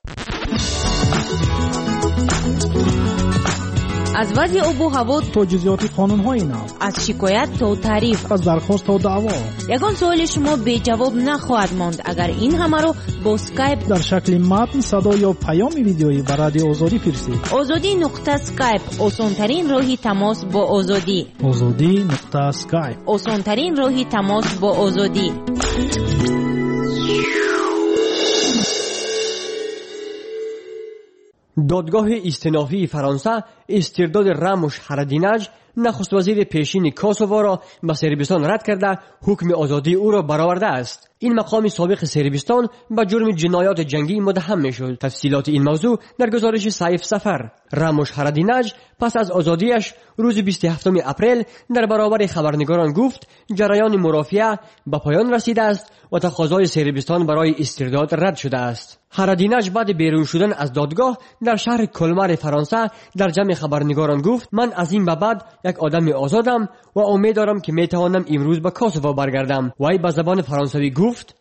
از وضع آب و هوا تا جزئیات قانون‌های نو، از شکایت تا تعریف، از درخواست تا دعوا، یگان سوال شما بی جواب نخواهد ماند اگر این همه رو با اسکایپ در شکل متن، صدا یا پیام ویدیویی به رادیو آزادی فرستید. آزادی نقطه اسکایپ، آسان‌ترین راهی تماس با آزادی. آزادی نقطه اسکایپ، آسان‌ترین راهی تماس با آزادی. دادگاه استینافی فرانسه استرداد راموش هرادینج نخست وزیر پیشین کوسوو را به سربستان رد کرده حکم آزادی او را برآورده است. این مقام سابق سربستان به جرم جنایات جنگی متهم می‌شد. تفصیلات این موضوع در گزارش سیف سفر. راموش هرادینج پس از آزادیش روز بیست و هفتم اپریل در برابر خبرنگاران گفت جریان مرافعه به پایان رسیده است و تقاضای سربستان برای استرداد رد شده است. هرادینج بعد بیرون شدن از دادگاه در شهر کلمر فرانسه در جمع خبرنگاران گفت من از این به بعد یک آدم آزادم و امید دارم که میتوانم امروز به کوسوو برگردم. وی به زبان فرانسوی گفت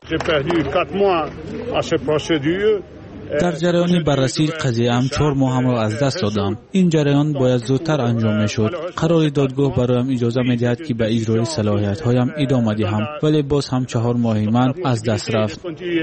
در جریان بررسی قضیه هم چهار ماه هم را از دست دادم. این جریان باید زودتر انجام میشد. قرار دادگاه برایم اجازه میدهد که به اجرای صلاحیت هایم ادامه دهم، ولی باز هم چهار ماه من از دست رفت.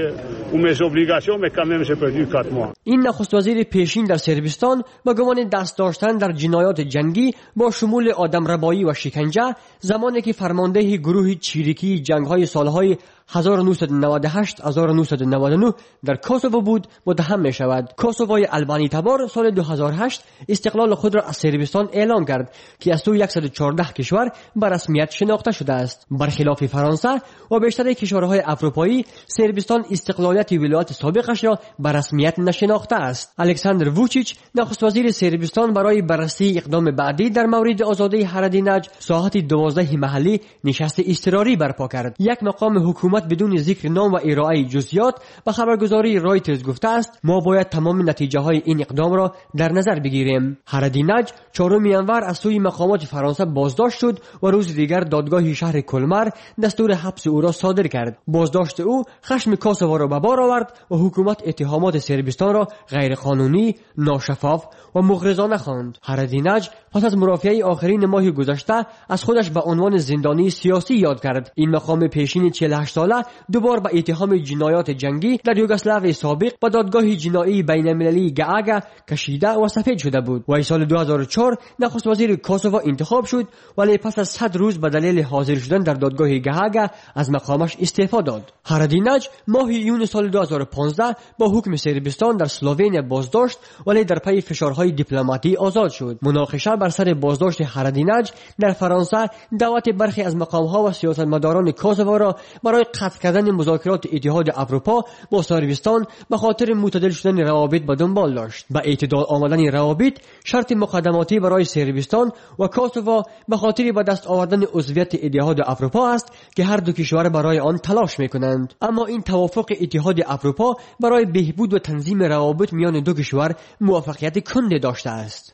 این نخست وزیر پیشین در سربستان با گمان دست داشتن در جنایات جنگی با شمول آدمربایی و شکنجه زمانی که فرمانده گروه چیریکی جنگ‌های سالهای هزار و نهصد و نود و هشت هزار و نهصد و نود و نه در کوسوو بود متهم می شود. کوسووی البانی تبار سال دو هزار و هشت استقلال خود را از سربستان اعلام کرد که از سوی صد و چهارده کشور به رسمیت شناخته شده است. برخلاف فرانسه و بیشتر کشورهای اروپایی، سربستان استقلالیت ولایت سابقش را به رسمیت نشناخته است. الکساندر ووچیچ نخست وزیر سربستان برای بررسی اقدام بعدی در مورد آزادی هرادینج ساعت دوازده محلی نشست اضطراری برپا کرد. یک مقام حکومت بدون ذکر نام و ارائه جزئیات به خبرگزاری رایترز گفته است ما باید تمام نتیجه های این اقدام را در نظر بگیریم. هرادینج چهارم ینور از سوی مقامات فرانسه بازداشت شد و روز دیگر دادگاه شهر کلمر دستور حبس او را صادر کرد. بازداشت او خشم کوسوو را به بار آورد و حکومت اتهامات سربستان را غیرقانونی، ناشفاف و مغرضانه خواند. هرادینج پس از مرافعه آخرین ماه گذشته از خودش به عنوان زندانی سیاسی یاد کرد. این مقام پیشین چهل و هشت ساله دوبار به اتهام جنایات جنگی در یوگسلاوی سابق با دادگاه جنایی بین‌المللی گاگا کشیده و سفید شده بود. و سال دو هزار و چهار نخست وزیر کوسوو انتخاب شد، ولی پس از صد روز به دلیل حاضر شدن در دادگاه گاگا از مقامش استعفا داد. هرادینج ماه یون سال دو هزار و پانزده با حکم سربستان در اسلوونیا بازداشت، ولی در پی فشارهای دیپلماتی آزاد شد. مناقشه بر سر بازداشت هرادینج در فرانسه دعوت برخی از مقام‌ها و سیاستمداران کوسوو را برای قطع کردن مذاکرات اتحاد اروپا با سربستان به خاطر معتدل شدن روابط به دنبال داشت. به اعتدال آمدن روابط شرط مقدماتی برای سربستان و کوسوو به خاطر به دست آوردن عضویت اتحاد اروپا است که هر دو کشور برای آن تلاش می‌کنند. اما این توافق اتحاد اروپا برای بهبود و تنظیم روابط میان دو کشور موفقیت کند داشته است.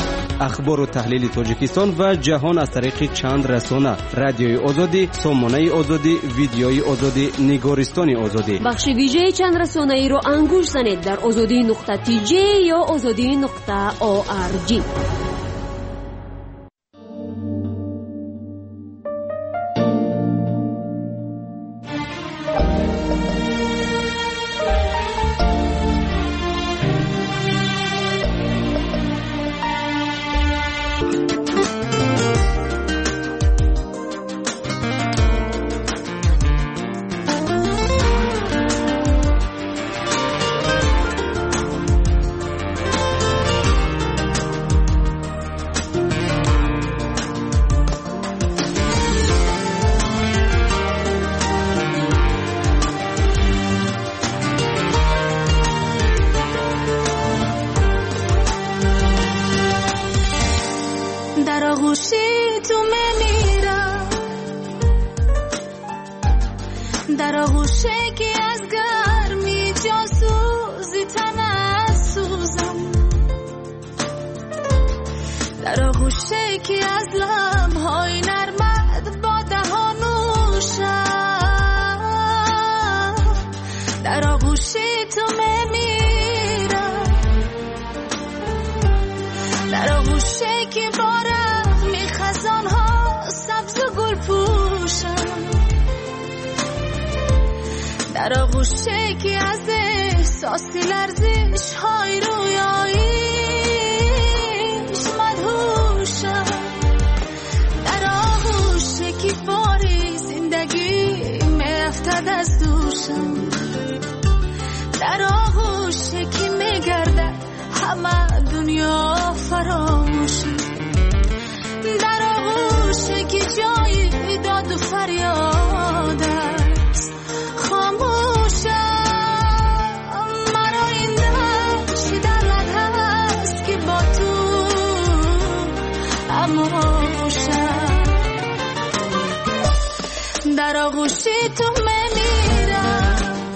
اخبار و تحلیل تاجیکستان و جهان از طریق چند رسانه: رادیوی آزادی، سامانه آزادی، ویدیوی آزادی، نگارستان آزادی. بخش ویژه چند رسانه ای رو انگوش زنید در آزادی نقطه تی جی یا آزادی نقطه او آر جی. در آغوشه که از گرمی جاسوزی تنت سوزم در آغوشه که از لمهای نرمت با دهانوشم در آغوشه تو میمیرم در آغوشه که با رحم خزانها سبز و گل پوشم در آغوشه که از احساس لرزش های رویاییش مدهوشم در آغوشه که باری زندگی میافتد از دوشم در آغوشه که میگردد همه دنیا فراموشم در آغوشه که جای داد و فریاد است خاموشم مرا این دشت در رد هست که با تو اموشم در آغوش تو میمیرم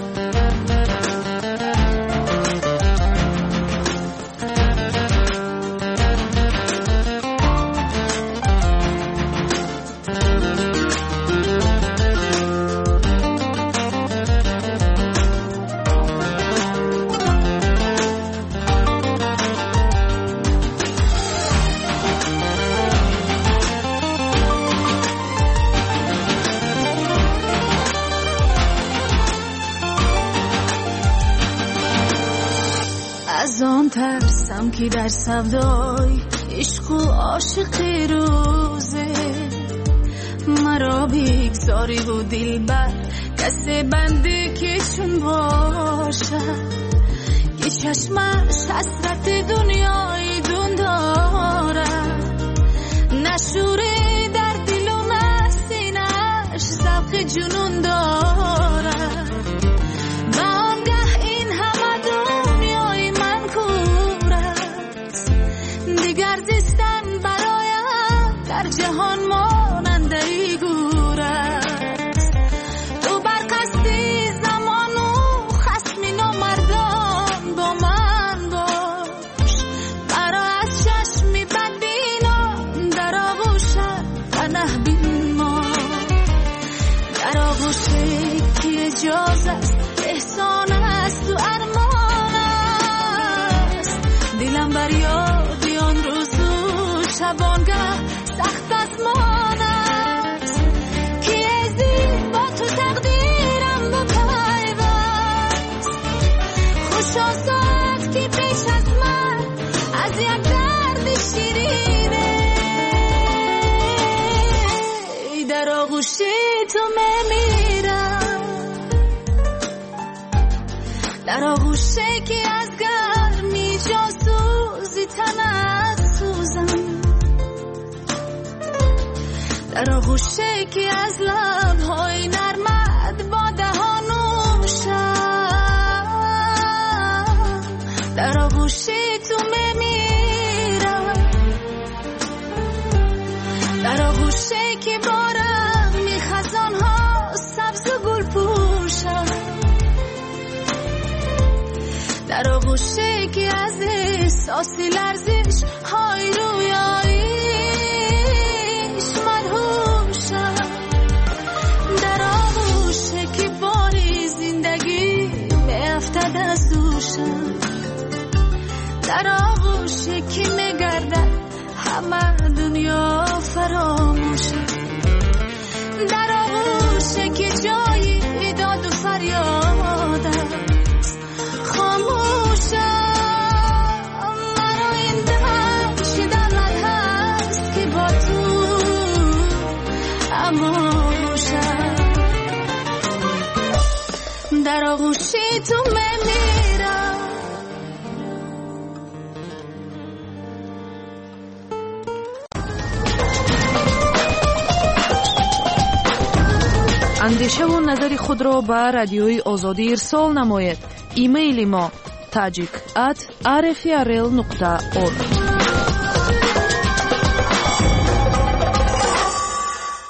از آن ترسم که در سودای عشق و عاشقی روزه مرا بگذاری و دلبر کسی بنده که چون باشد که چشمش حسرت دنیای دون دارد نشوره در دل و نسینش ذوق جنون دارد جهان مانند ای گور است تو بر قصد زمان و خصم نامردان با من باش مرا از چشم بدبینان در آغوشت پناه بین ما در آغوشت که اجازه است احسان است و ارمان است دلم بر یاد آن روز و شبانگه سخت آسمان است که ازی با تو تقدیرم با پیوست خوش آساد که پیش از من از یک درد شیرینه در آغوش تو میمیرم در آغوشه که از گرمی جاسوزی تنت سوزم در آغوشه که از لبهای نرمت با دهانوشم در آغوشه تو میمیرم در آغوشه که با رحم خزانها سبز و گل پوشم در آغوشه که از احساس لرزش های رویایی در آغوشه که باری زندگی میافتد از دوشم در آغوشه که میگردد همه دنیا فراموشم در آغوشه که جای داد و فریاد است خاموشم مرا این دشت در رد هست که با تو اموشم در آغوش تو میمیرم اندیشه و نظر خود را به رادیوی آزادی ارسال نماید. ایمیل ما تاجیک ات آر اف ار ال نقطه اورگ.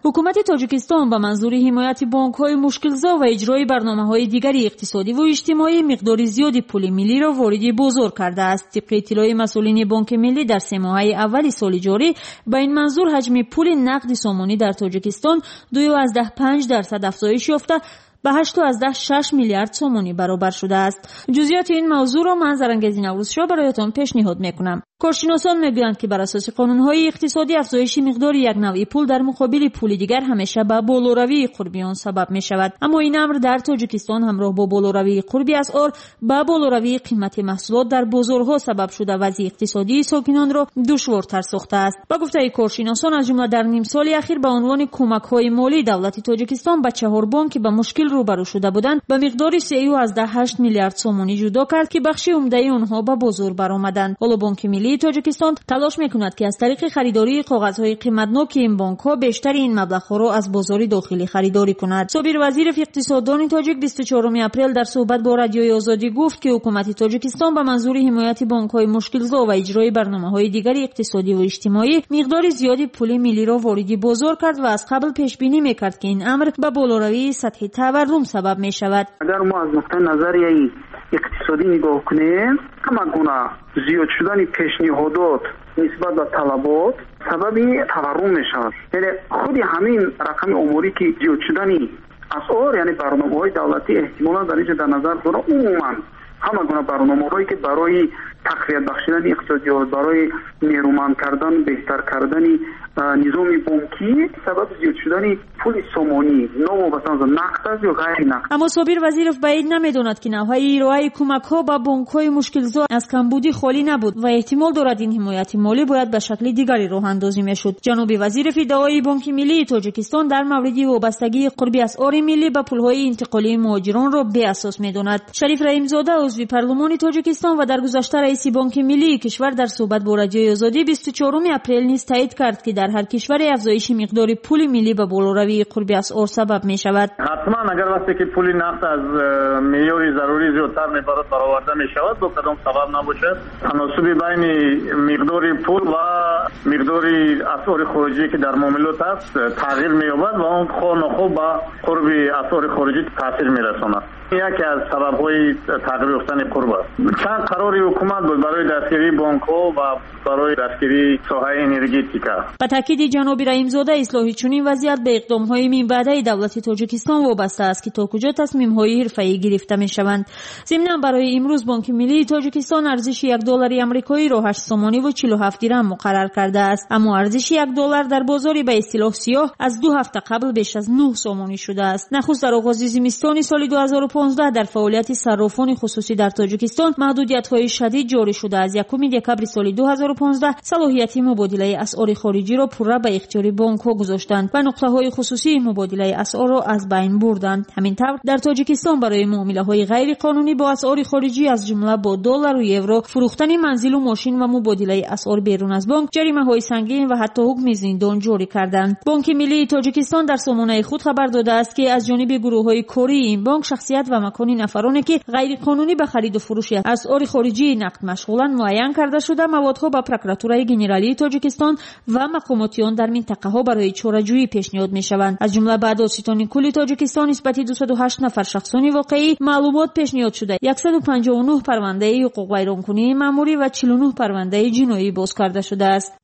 حکومت تاجیکستان به منظور حمایت بانک‌های مشکل‌زا و اجرای برنامه‌های دیگری اقتصادی و اجتماعی مقدار زیادی پول ملی را وارد بازار کرده است. طبق اطلاع مسئولین بانک ملی در سه ماهه اول سال جاری به این منظور حجم پول نقد سامانی در تاجیکستان دو ازده پنج درصد افزایش یافته به هشت ازده شش میلیارد سومانی برابر شده است. جزئیات این موضوع را من زرنگزی نوروزشاه برایتان پیشنهاد میکنم. کارشناسان میگویند که بر اساس قانون‌های اقتصادی افزایش مقدار یک نوع پول در مقابل پول دیگر همیشه به بالاروی قربی آن سبب می‌شود، اما این امر در تاجیکستان همراه با بالاروی قربی اسعار به بالاروی قیمت محصولات در بازارها سبب شده وضع اقتصادی ساکنان را دشوارتر ساخته است. با گفته کارشناسان از جمله در نیم سال اخیر به عنوان کمک‌های مالی دولت تاجیکستان به چهار بانک به مشکل روبرو شده بودند به مقدار سه ازده هشت میلیارد سومانی جدا کرد که بخش عمده آنها به بازار برآمدند. حالا بانک ملی تاجیکستان تلاش میکند که از طریق خریداری کاغذهای قیمتناک این بانک‌ها بیشتر این مبلغ‌ها را از بازار داخلی خریداری کند. صابر وزیر اقتصاددان تاجیک بیست و چهارم اپریل در صحبت با رادیوی آزادی گفت که حکومت تاجیکستان به منظور حمایت بانک‌های مشکل‌زا و اجرای برنامه‌های دیگر اقتصادی و اجتماعی مقدار زیادی پول ملی را وارد بازار کرد و از قبل پیش بینی میکرد که این امر به بالاروی سطح تورم سبب میشود. اگر ما از نقطه نظریه اقتصادی نگاه کنیم، همه گونه زیاد شدن پیشنهادات نسبت به طلبات سبب تورم می شود. یعنی خود همین رقم عمری که زیاد شدن اسعار، یعنی برنامه‌های دولتی احتمالاً در اینجا در نظر داره عموماً همه گونه برنامه‌هایی که برای تقویت بخشیدن اقتصادیات، برای نیرومند کردن، بهتر کردن نظام بانکی سبب زیاد شدن پول سامانی نوابسته از نقد است یا غیر نقد. اما صابر وزیرов بعید نمیداند که نوهای ارائه کمک‌ها به بانک‌های مشکل‌زا از کمبودی خالی نبود و احتمال دارد این حمایت مالی باید به شکل دیگری راه اندازی میشد. جناب وزیر ادعای بانک ملی تاجیکستان در مورد وابستگی قربی اسعار ملی به پول‌های انتقالی مهاجران را بی اساس می‌داند. شریف رحیم‌زاده عضو پارلمان تاجیکستان و در گذشته رئیس بانک ملی کشور در صحبت با رادیوی آزادی بیست و چهارم اپریل نیز تایید کرد که در هر کشور افزایش مقدار پول ملی به بالاروی قربی اسعار سبب می شود. حتما اگر وقتی که پول نقد از معیار ضروری زیادتر میبرد برآورده می شود با کدام سبب نباشد تناسب بین مقدار پول و مقدار اسعار خارجی که در معاملات است تغییر می‌یابد و آن خواه نخواه به قربی اسعار خارجی تاثیر می‌رساند. یکی از سبب‌های تغییر یافتن قرب است. چند قرار حکومت بود برای دستگیری بانک‌ها و برای دستگیری ساحه انرژتیکا. با تاکید جناب رحیم‌زاده اصلاحی چنین وضعیت به اقدام‌های من بعده دولت تاجیکستان وابسته است که تا کجا تصمیم‌های حرفه‌ای گرفته می‌شوند. ضمناً برای امروز بانک ملی تاجیکستان ارزش یک دلار آمریکایی را هشت سومانی و چهل و هفت درم مقرر کرده است، اما ارزش یک دلار در بازار به اصطلاح سیاه از دو هفته قبل بیش از نه سومانی شده است. نخست در آغاز زمستان سال دو هزار و پانزده در فعالیت صرافان خصوصی در تاجیکستان محدودیت‌های شدید جاری شده. از یکم دکبر سال دو هزار و پانزده صلاحیت مبادله اسعار خارجی را پورا به اختیار بانک‌ها گذاشتند و نقطه‌های خصوصی مبادله اسعار را از بین بردند. همینطور در تاجیکستان برای معامله‌های غیر قانونی با اسعار خارجی از جمله با دلار و یورو، فروختن منزل و ماشین و مبادله اسعار بیرون از بانک جریمه‌های سنگین و حتی حکم زندان جاری کردند. بانک ملی تاجیکستان در سامانه خود خبر داده است که از جانب گروه‌های کاری این بانک شخصیت و مکان نفرانی که غیر قانونی به خرید و فروش اسعار خارجی نقد مشغولند معین کرده شده موادها به پروکراتورای گنرالی تاجیکستان و مقاماتیان در منطقه‌ها برای چاره‌جویی پیشنهاد می‌شوند. از جمله بعد از ستان کل تاجیکستان نسبت دویست و هشت نفر شخصان واقعی معلومات پیشنهاد شده. صد و پنجاه و نه پرونده حقوق ویرانکنی مأموری و چهل و نه پرونده جنایی باز کرده شده است.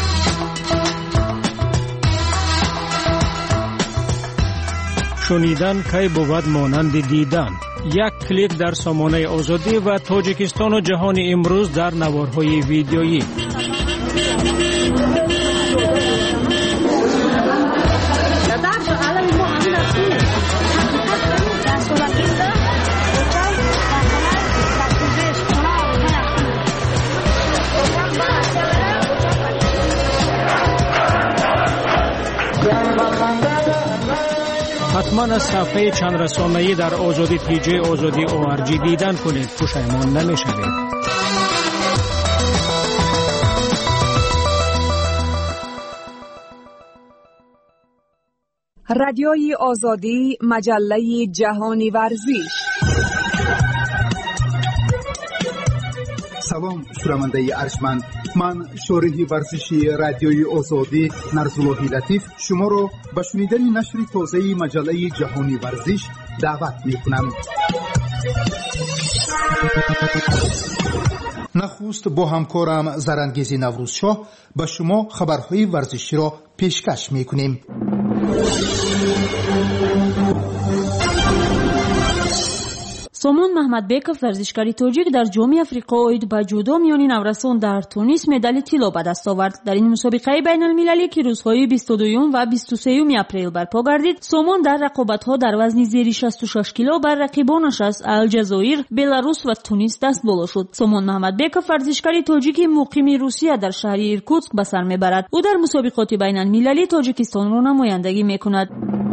شنیدن کی بود مانند دیدن. یک کلیک در سامانه آزادی و تاجیکستان و جهان امروز در نوارهای ویدیویی. حتما از صفحه چند رسانه‌ای در آزادی تی جی آزادی او آر جی دیدن کنید، پشیمان نمی‌شوید. رادیوی آزادی، مجله جهانی ورزش. салом шунавандаи аржманд, ман шориҳи варзиши радиои озодӣ Нарзуллоҳи Латиф шуморо ба шунидани нашри тозаи маҷаллаи ҷаҳони варзиш даъват мекунам. нахуст бо ҳамкорам Зарангези Наврӯзшоҳ ба шумо хабарҳои варзиширо пешкаш мекунем. сомон маҳмадбеков варзишгари тоҷик дар ҷоми африқо оид ба ҷудо миёни наврасон дар Тунис медали тилло ба даст овард. дар ин мусобиқаи байналмилалӣ ки рӯзҳои бисту дуюм ва бисту сеюми апрел барпо гардид, сомон дар рақобатҳо дар вазни зери шасту шаш кило бар рақибонаш аз Алҷазоир, Беларус ва Тунис дастболо шуд. сомон маҳмадбеков варзишгари тоҷики муқими Русия дар шаҳри Иркутск ба сар мебарад. ӯ дар мусобиқоти байналмилалӣ Тоҷикистонро намояндагӣ мекунад.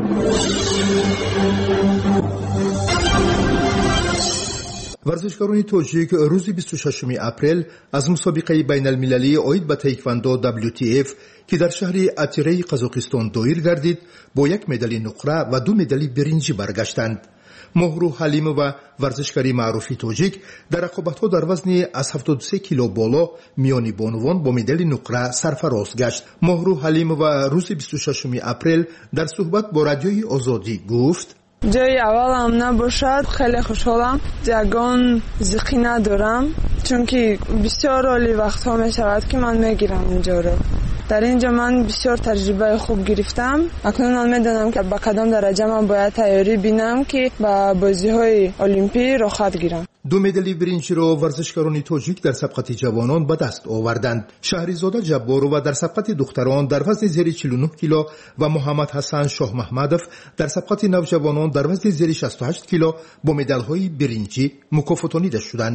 варзишгарони тоҷик рӯзи бисту шашуми апрел аз мусобиқаи байналмилалии оид ба таеквондо дабл ю ти эф ки дар шаҳри Атираи Қазоқистон доир гардид, бо як медали нуқра ва ду медали биринҷӣ баргаштанд. моҳру ҳалимова варзишгари маъруфи тоҷик дар рақобатҳо дар вазни аз ҳафтоду се кило боло миёни бонувон бо медали нуқра сарфароз гашт. моҳру ҳалимова рӯзи бисту шашуми апрел дар суҳбат бо радиои озодӣ гуфт: ҷои аввалам набошад, хеле хушҳолам. ягон зиқӣ надорам, чунки бисёр оли вақтҳо мешавад ки ман мегирам инҷоро. дар инҷо ман бисёр таҷрибаи хуб гирифтам. акнун ман медонам ки ба кадом дараҷа ман бояд тайёрӣ бинам ки ба бозиҳои олимпӣ рохат гирам. ду медали биринҷиро варзишгарони тоҷик дар сабқати ҷавонон ба даст оварданд. шаҳризода ҷабборова дар сабқати духтарон дар вазни зери чилу нӯҳ кило ва муҳаммад ҳасан шоҳмаҳмадов дар сабқати навҷавонон дар вазни зери шасту ҳашт кило бо медалҳои биринҷӣ мукофотонида шуданд.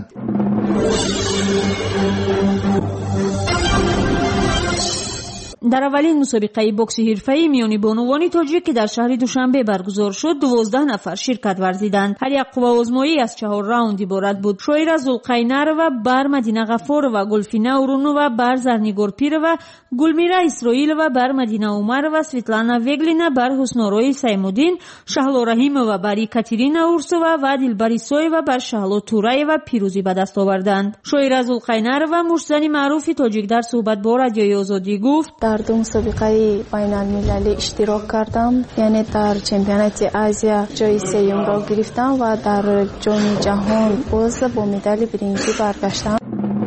дар аввалин мусобиқаи бокси ҳирфаӣ миёни бонувони тоҷик ки дар шаҳри душанбе баргузор шуд, дувоздаҳ нафар ширкат варзиданд. ҳар як қувваозмоӣ аз чаҳор раунд иборат буд. шоира зулқайнарова бар Мадина Ғафорова, Гулфина Урунова бар Зарнигор Пирова, Гулмира Исроилова бар Мадина Умарова, Светлана Веглина бар Ҳуснорои Саймуддин, Шаҳло Раҳимова бар Екатерина Урсова ва Дилбари Соева бар Шаҳло Тураева пирӯзӣ ба даст оварданд. шоира Зулқайнарова, мушзани маъруфи тоҷик, дар суҳбат бо радиои Озодӣ гуфт: дар ду мусобиқаи байналмилалӣ иштирок кардам, яъне дар чемпионати Азия ҷои сеюмро гирифтам ва дар ҷоми ҷаҳон боз бо медали биринҷӣ баргаштам.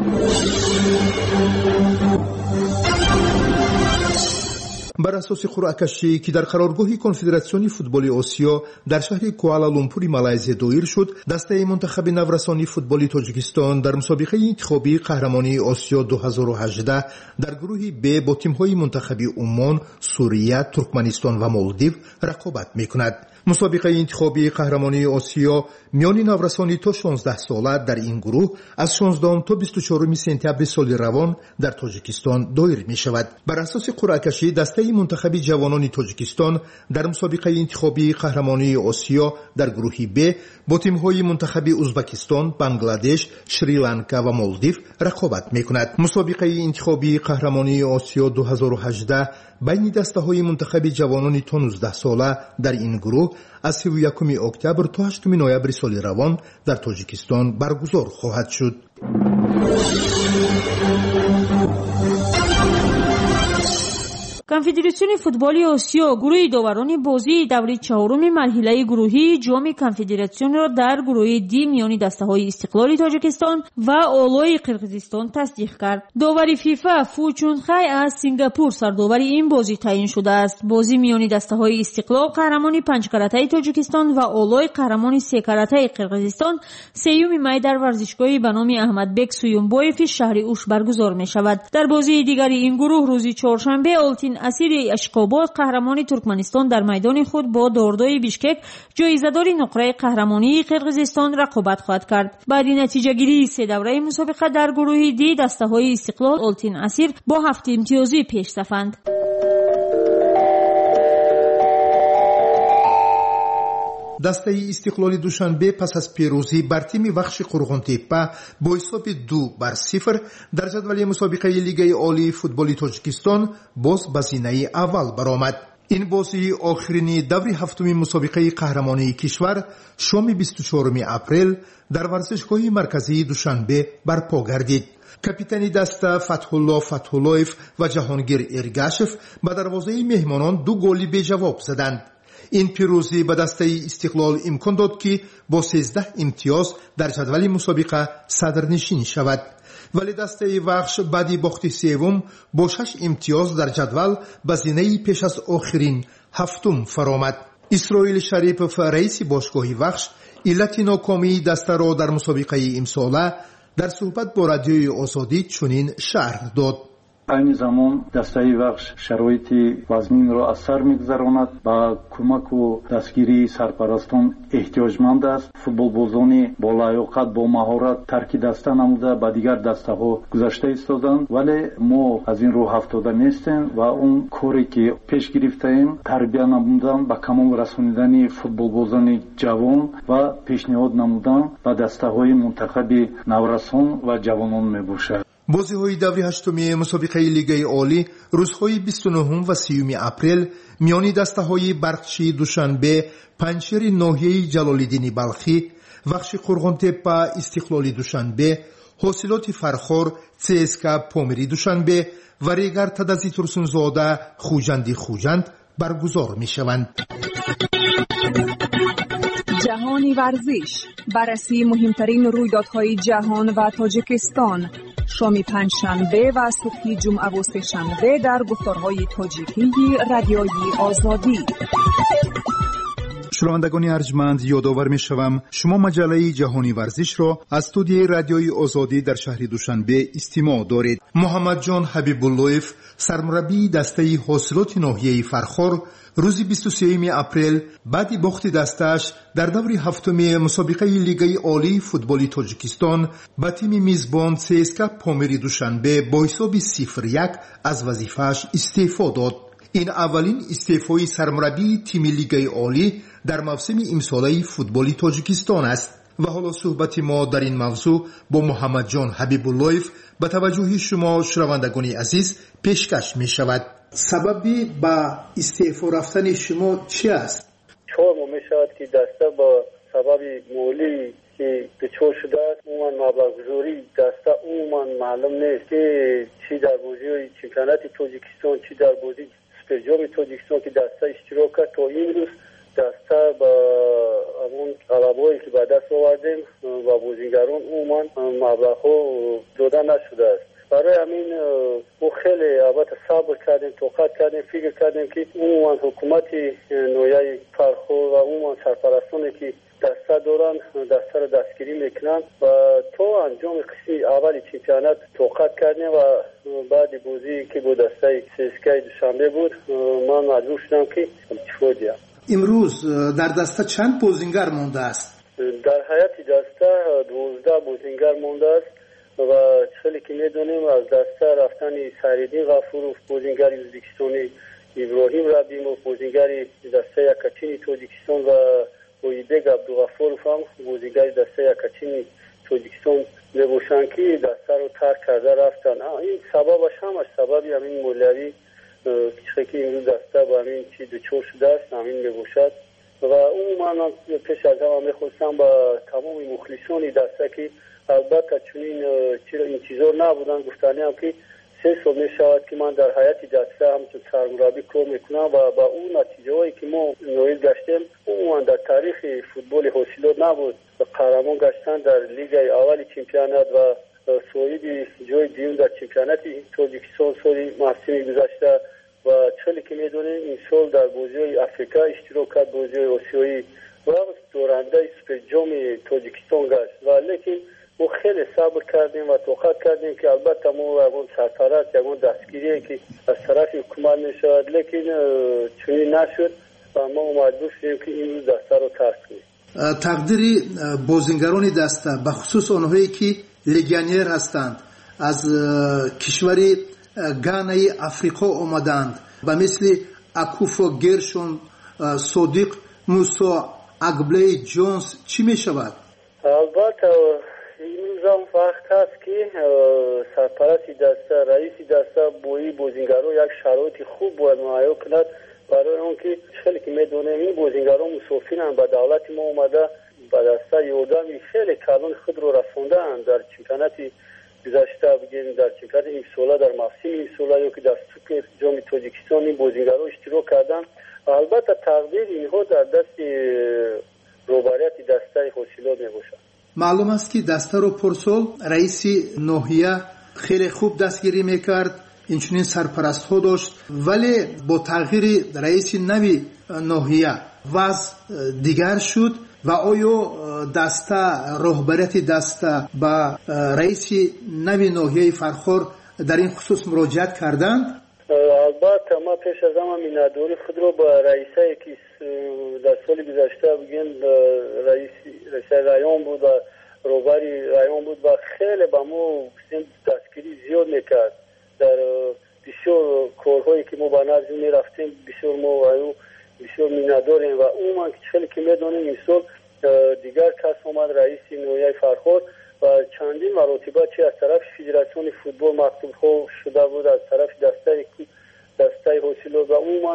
бар асоси қуръакашӣ ки дар қароргоҳи конфедератсиони футболи Осиё дар шаҳри Куала-Лумпури Малайзия доир шуд, дастаи мунтахаби наврасони футболи Тоҷикистон дар мусобиқаи интихобии қаҳрамонии Осиё ду ҳазору ҳаждаҳ дар гурӯҳи Б бо тимҳои мунтахаби Умон, Сурия, Туркманистон ва Молдив рақобат мекунад. мусобиқаи интихобии қаҳрамонии Осиё миёни наврасони то шонздаҳ сола дар ин гурӯҳ аз шонздаҳум то бисту чоруми сентябри соли равон дар Тоҷикистон доир мешавад. бар асоси қуръакашӣ дастаи мунтахаби ҷавонони Тоҷикистон дар мусобиқаи интихобии қаҳрамонии Осиё дар гурӯҳи Б бо тимҳои мунтахаби Узбекистон, Бангладеш, Шри-Ланка ва Молдив рақобат мекунад. мусобиқаи интихобии қаҳрамонии Осиё ду ҳазору ҳаждаҳ байни дастаҳои мунтахаби ҷавонони то нуздаҳ сола дар ин гурӯҳ аз сиву якуми октябр то ҳаштуми ноябри соли равон дар Тоҷикистон баргузор хоҳад шуд. конфедератсиони футболи Осиё гурӯҳи доварони бозии даври чаҳоруми марҳилаи гурӯҳии ҷоми конфедератсионро дар гурӯҳи Ди миёни дастаҳои Истиқлоли Тоҷикистон ва Олои Қирғизистон тасдиқ кард. довари ФИФА Фу Чунхай аз Сингапур сардовари ин бозӣ таъин шудааст. бозӣ миёни дастаҳои Истиқлол, қаҳрамони панҷкаратаи Тоҷикистон ва Олои қаҳрамони секаратаи Қирғизистон сеюми май дар варзишгоҳи ба номи Аҳмадбек Суюмбоеви шаҳри Уш баргузор мешавад. дар бозии дигари ин гурӯҳ рӯзи чоршанбе Олтин асири Ашқобод қаҳрамони Туркманистон дар майдони худ бо Дордои Бишкек ҷоизадори нуқраи қаҳрамонии Қирғизистон рақобат хоҳад кард. баъди натиҷагирии се давраи мусобиқа дар гурӯҳи Ди дастаҳои Истиқлол Олтин асир бо ҳафт имтиёзӣ пешсафанд. дастаи Истиқлоли Душанбе пас аз пирӯзӣ бар тими Вахши Қурғонтеппа бо ҳисоби ду бар сифр дар ҷадвали мусобиқаи Лигаи олии футболи Тоҷикистон боз ба зинаи аввал баромад. این بازی آخرین دوری هفتم مسابقه قهرمانی کشور شام بیست و چهارم اپریل در ورزشگاه مرکزی دوشنبه برپا گردید. کاپیتان دسته فتحالله فتحاللهیف و جهانگیر ارگاشف به دروازه مهمانان دو گلی به جواب زدند. این پیروزی به دسته استقلال امکان داد که با سیزده امتیاز در جدول مسابقه صدرنشین شود. ولی دسته وخش بعدی باخت سوم با شش امتیاز در جدول به زینه پیش از آخرین هفتم فرآمد. اسرائیل شریف رئیس باشگاه وخش علت ناکامی دسته را در مسابقه امساله در صحبت با رادیوی آزادی چنین شرح داد. айни замон дастаи вахш шароити вазнинро аз сар мегузаронад ба кӯмаку дастгирии сарпарастон эҳтиёҷманд аст. футболбозони болаёқат бо маҳорат тарки даста намуда ба дигар дастаҳо гузашта истоданд, вале мо аз ин роҳ ҳафтода нестем ва он коре ки пеш гирифтаем тарбия намудан ба камол расонидани футболбозони ҷавон ва пешниҳод намудан ба дастаҳои мунтахаби наврасон ва ҷавонон мебошад. بازی‌های دوری هشتمی مسابقه لیگ عالی روزهای بیست و نه و سی اپریل میان دسته‌های برقچی دوشنبه، پنجشیر ناحیه جلال‌الدین بلخی، وخش قرغن‌تپه استقلالی دوشنبه، حاصلات فرخار سی اس کے پامیری دوشنبه و ریگر تدزی ترسونزاده خوجندی خوجند برگزار می‌شوند. جهانی ورزش، بررسی مهمترین رویدادهای جهان و تاجیکستان، شام پنجشنبه و صبح جمعه و سه‌شنبه در گفتارهای تاجیکی رادیوی آزادی. شنوندگان ارجمند، یادآور می‌شوم شما مجله جهانی ورزش را از استودیوی رادیوی آزادی در شهر دوشنبه استماع دارید. محمد جان حبیب اللهیف، سرمربی دسته حاصلات ناحیه فرخار، روز بیست و سوم اپریل بعد باخت دستش در دور هفتم مسابقه لیگ عالی فوتبال تاجیکستان با تیم میزبان سی اس کے پامیری دوشنبه با حساب صفر یک از وظیفه‌اش استعفا داد. این اولین استعفای سرمربی تیم لیگ عالی در موسم امساله فوتبال تاجیکستان است. و حالا صحبت ما در این موضوع با محمد جان حبیب اللهیف به توجه شما شنوندگان عزیز پیشکش می شود. سببی با استعفا رفتن شما چی است؟ چهار ماه می شود که دسته با سبب مولی که دچار شده است، عموما مبلغ گذاری دسته عموما معلوم نیست که چی در بازی چمپیونات تاجیکستان چی در بازی سوپرجام تاجیکستان که دسته اشتراک کرد. تا این روز دسته با اون غلبه‌ای که به دست آوردیم و بازیگران عموما مبلغ‌ها داده نشده است. برای همین ما خیلی البته صبر کردیم، توقع کردیم، فکر کردیم که عموما حکومت نویای فرخار و عموما سرپرستانی که دسته دارن دسته را دستگیری میکنن و تا انجام قسمی اول چمپیونات توقع کردیم و بعد بازی که با دسته سی اس کے دوشنبه بود من مجبور شدم که استعفا دهم. امروز در دسته چند بازیگر مانده است؟ در هیئت دسته دوازده بازیگر مانده است و چیزی که میدونیم از دسته رفتن سریدین غفورов بازیگر ازبکستانی، ابراهیم ربیم و بازیگر دسته یکاچین تاجیکستان و اویبگ عبدالغفورov هم بازیگر دسته یکاچین تاجیکستان میباشند که دسته رو ترک کرده رفتن. این سببش همش سببی همین مولوی چیزی که این دسته با همین چی دچار شده است همین میباشد و عموما پیش از همه میخواستم با تمام مخلصان دسته که البته چون این چرا انتظار نبودن گفتنی هم که سه سال می شود که من در هیئت دسته همچون سرمربی کار میکنم و با اون نتیجه هایی که ما نایل گشتیم عموما در تاریخ فوتبال حاصلات نبود. قهرمان گشتن در لیگ اول چمپیونات و صعود جای دیوم در چمپیونات تاجیکستان سال موسم گذشته و چلی که میدونیم این سال در بازی افریقا اشتراک کرد، بازی آسیایی و دورنده سوپرجام تاجیکستان گشت و لیکن ما خیلی صبر کردیم و توقع کردیم که البته ما اون سرپرست یگان دستگیری که از طرف حکومت میشود لیکن چنین نشد و ما مجبور شدیم که این دسته رو ترک کنیم. تقدیر بازیگران دسته به خصوص آنهایی که لگیونر هستند از کشوری گانه افریقا آمدند و مثل اکوفو گرشون، صادق موسی، اگبلی جونز چی می شود؟ البته این هم وقت هست که سرپرست دسته رئیس دسته بویی بازیگران یک شرایط خوب باید مهیا کند برای اونکه خیلی که میدونیم این بازیگران مسافرن به دولت ما اومده به دسته یردم خیلی کلان خود رو رسوندن در چمپیونات گذشته بگیم در چمپیونات این ساله در موسم این ساله یا که در سوپر جام تاجیکستان این بازیگران اشتراک کردن البته تقدیر اینها در دست روبریت دسته حاصلات میباشد. معلوم است که دسته رو پرسول رئیس ناحیه خیلی خوب دستگیری میکرد اینچنین سرپرست ها داشت ولی با تغییر رئیس نوی ناحیه وضع دیگر شد و آیا دسته رهبریت دسته با رئیس نوی ناحیه فرخار در این خصوص مراجعت کردند؟ البته ما پیش از همه مینداری خود رو با رئیسایی که در سال گذشته بگیم رئیس رئیس رایون بود و روبری رایون بود و خیلی با ما دستگیری زیاد میکرد در بسیار کارهایی که ما با نظر میرفتیم بسیار ما بسیار مینداریم و اون من که خیلی که میدونیم این سال دیگر کس اومد رئیس نوعی فرخار و چندین مراتبه چه از طرف فدراسیون فوتبال مکتوب ها شده بود از طرف دسته دسته حاصلات و عموما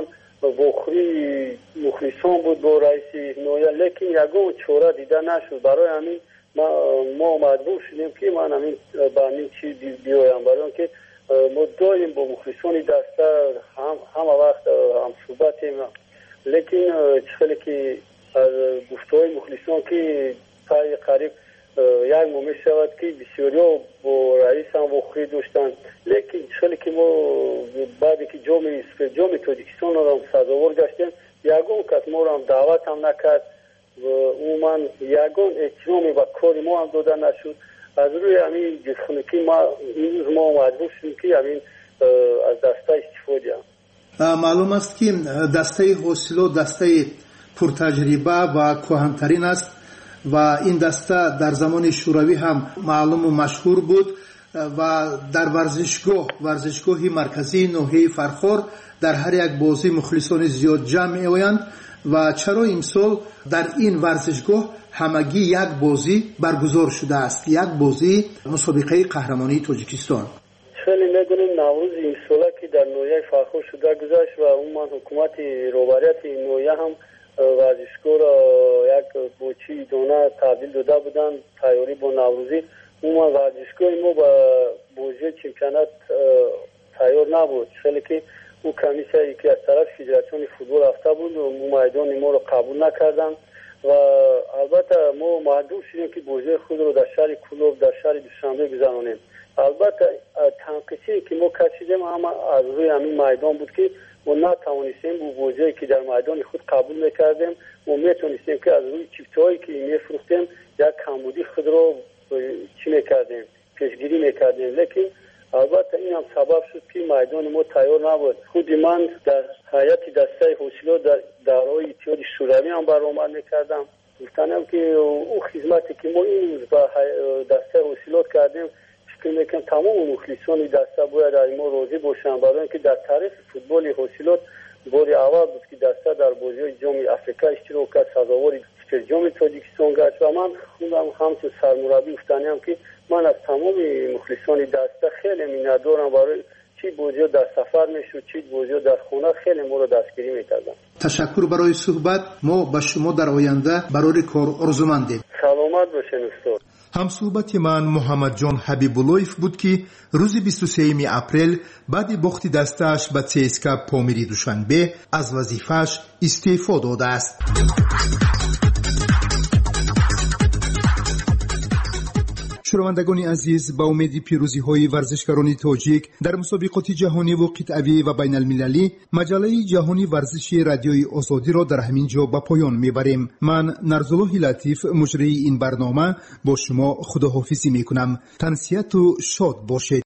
بخوری مخلصان بود با رئیس نوعی لیکن یگان چوره دیده نشد برای همین ما, ما مجبور شدیم که من همین با همین چیز بیایم برای اینکه ما داریم با مخلصان دسته هم همه وقت هم صحبتیم لیکن خیلی که از گفتهای مخلصان که پای قریب یک ماه می شود که بسیاری ها با رئیس هم وخوری داشتن لیکن خیلی که ما بعدی که جام جام تاجیکستان را هم سزاوار گشتیم یگان کس ما را هم دعوت هم نکرد و عموما یگان احترامی به کار ما هم داده نشد از روی همین جسخونکی ما این روز ما مجبور شدیم که همین از دسته استفاده هم. معلوم است که دسته حاصلات دسته پرتجربه و کهن‌ترین است و این دسته در زمان شوروی هم معلوم و مشهور بود و در ورزشگاه ورزشگاهی مرکزی ناحیه فرخار در هر یک بازی مخلصان زیاد جمع می‌آیند و چرا امسال در این ورزشگاه همگی یک بازی برگزار شده است یک بازی مسابقه قهرمانی تاجیکستان. خیلی میدونیم نوروز این ساله که در ناحیه فرخار شده گذشت و عموما حکومت روبریت ناحیه هم ورزشگاه را یک بوچی دانه تحویل داده بودن تیاری با نوروزی عموما ورزشگاه ما با بازی چمپیونات تیار نبود خیلی که او کمیسیایی که از طرف فدراسیون فوتبال رفته بود و میدان ما را قبول نکردن و البته ما مجبور شدیم که بازی خود رو در شهر کلوب در شهر دوشنبه گذرانیم البته تنقیصی که ما کشیدیم هم از روی همین میدان بود که ما نتوانستیم با بازی که در میدان خود قبول میکردیم ما میتونستیم که از روی چیپتهایی که میفروختیم یک کمبودی خود رو چی میکردیم پیشگیری میکردیم لیکن البته این هم سبب شد که میدان ما تیار نبود خود من در هیئت دسته حاصلات در دورهای اتحاد شوروی هم برآمد میکردم گفتم که او خدمتی که ما این روز با دسته حاصلات کردیم فکر میکنم تمام مخلصان دسته باید در ما راضی باشن برای اینکه در تاریخ فوتبال حاصلات بار اول بود که دسته در بازی جام افریقا اشتراک کرد سزاوار جام تاجیکستان گشت و من خوندم همچون سرمربی گفتم که من از تمام مخلصان دسته خیلی میندارم برای چی بازی در سفر میشد چی بازی در خونه خیلی ما رو دستگیری میکردن. تشکر برای صحبت ما با شما در آینده برای کار آرزومندیم. سلامت باشین استاد. هم صحبت من محمد جان حبیب اللهیف بود که روز بیست و سوم اپریل بعد باخت دستش به سیسکا پامیری دوشنبه از وظیفه‌اش استعفا داده است. شنوندگان عزیز با امید پیروزی های ورزشکاران تاجیک در مسابقات جهانی و قطعی و بین المللی مجله جهانی ورزشی رادیوی آزادی را در همین جا به پایان میبریم. من نرزالله لطیف مجری این برنامه با شما خداحافظی میکنم. تنسیت و شاد باشید.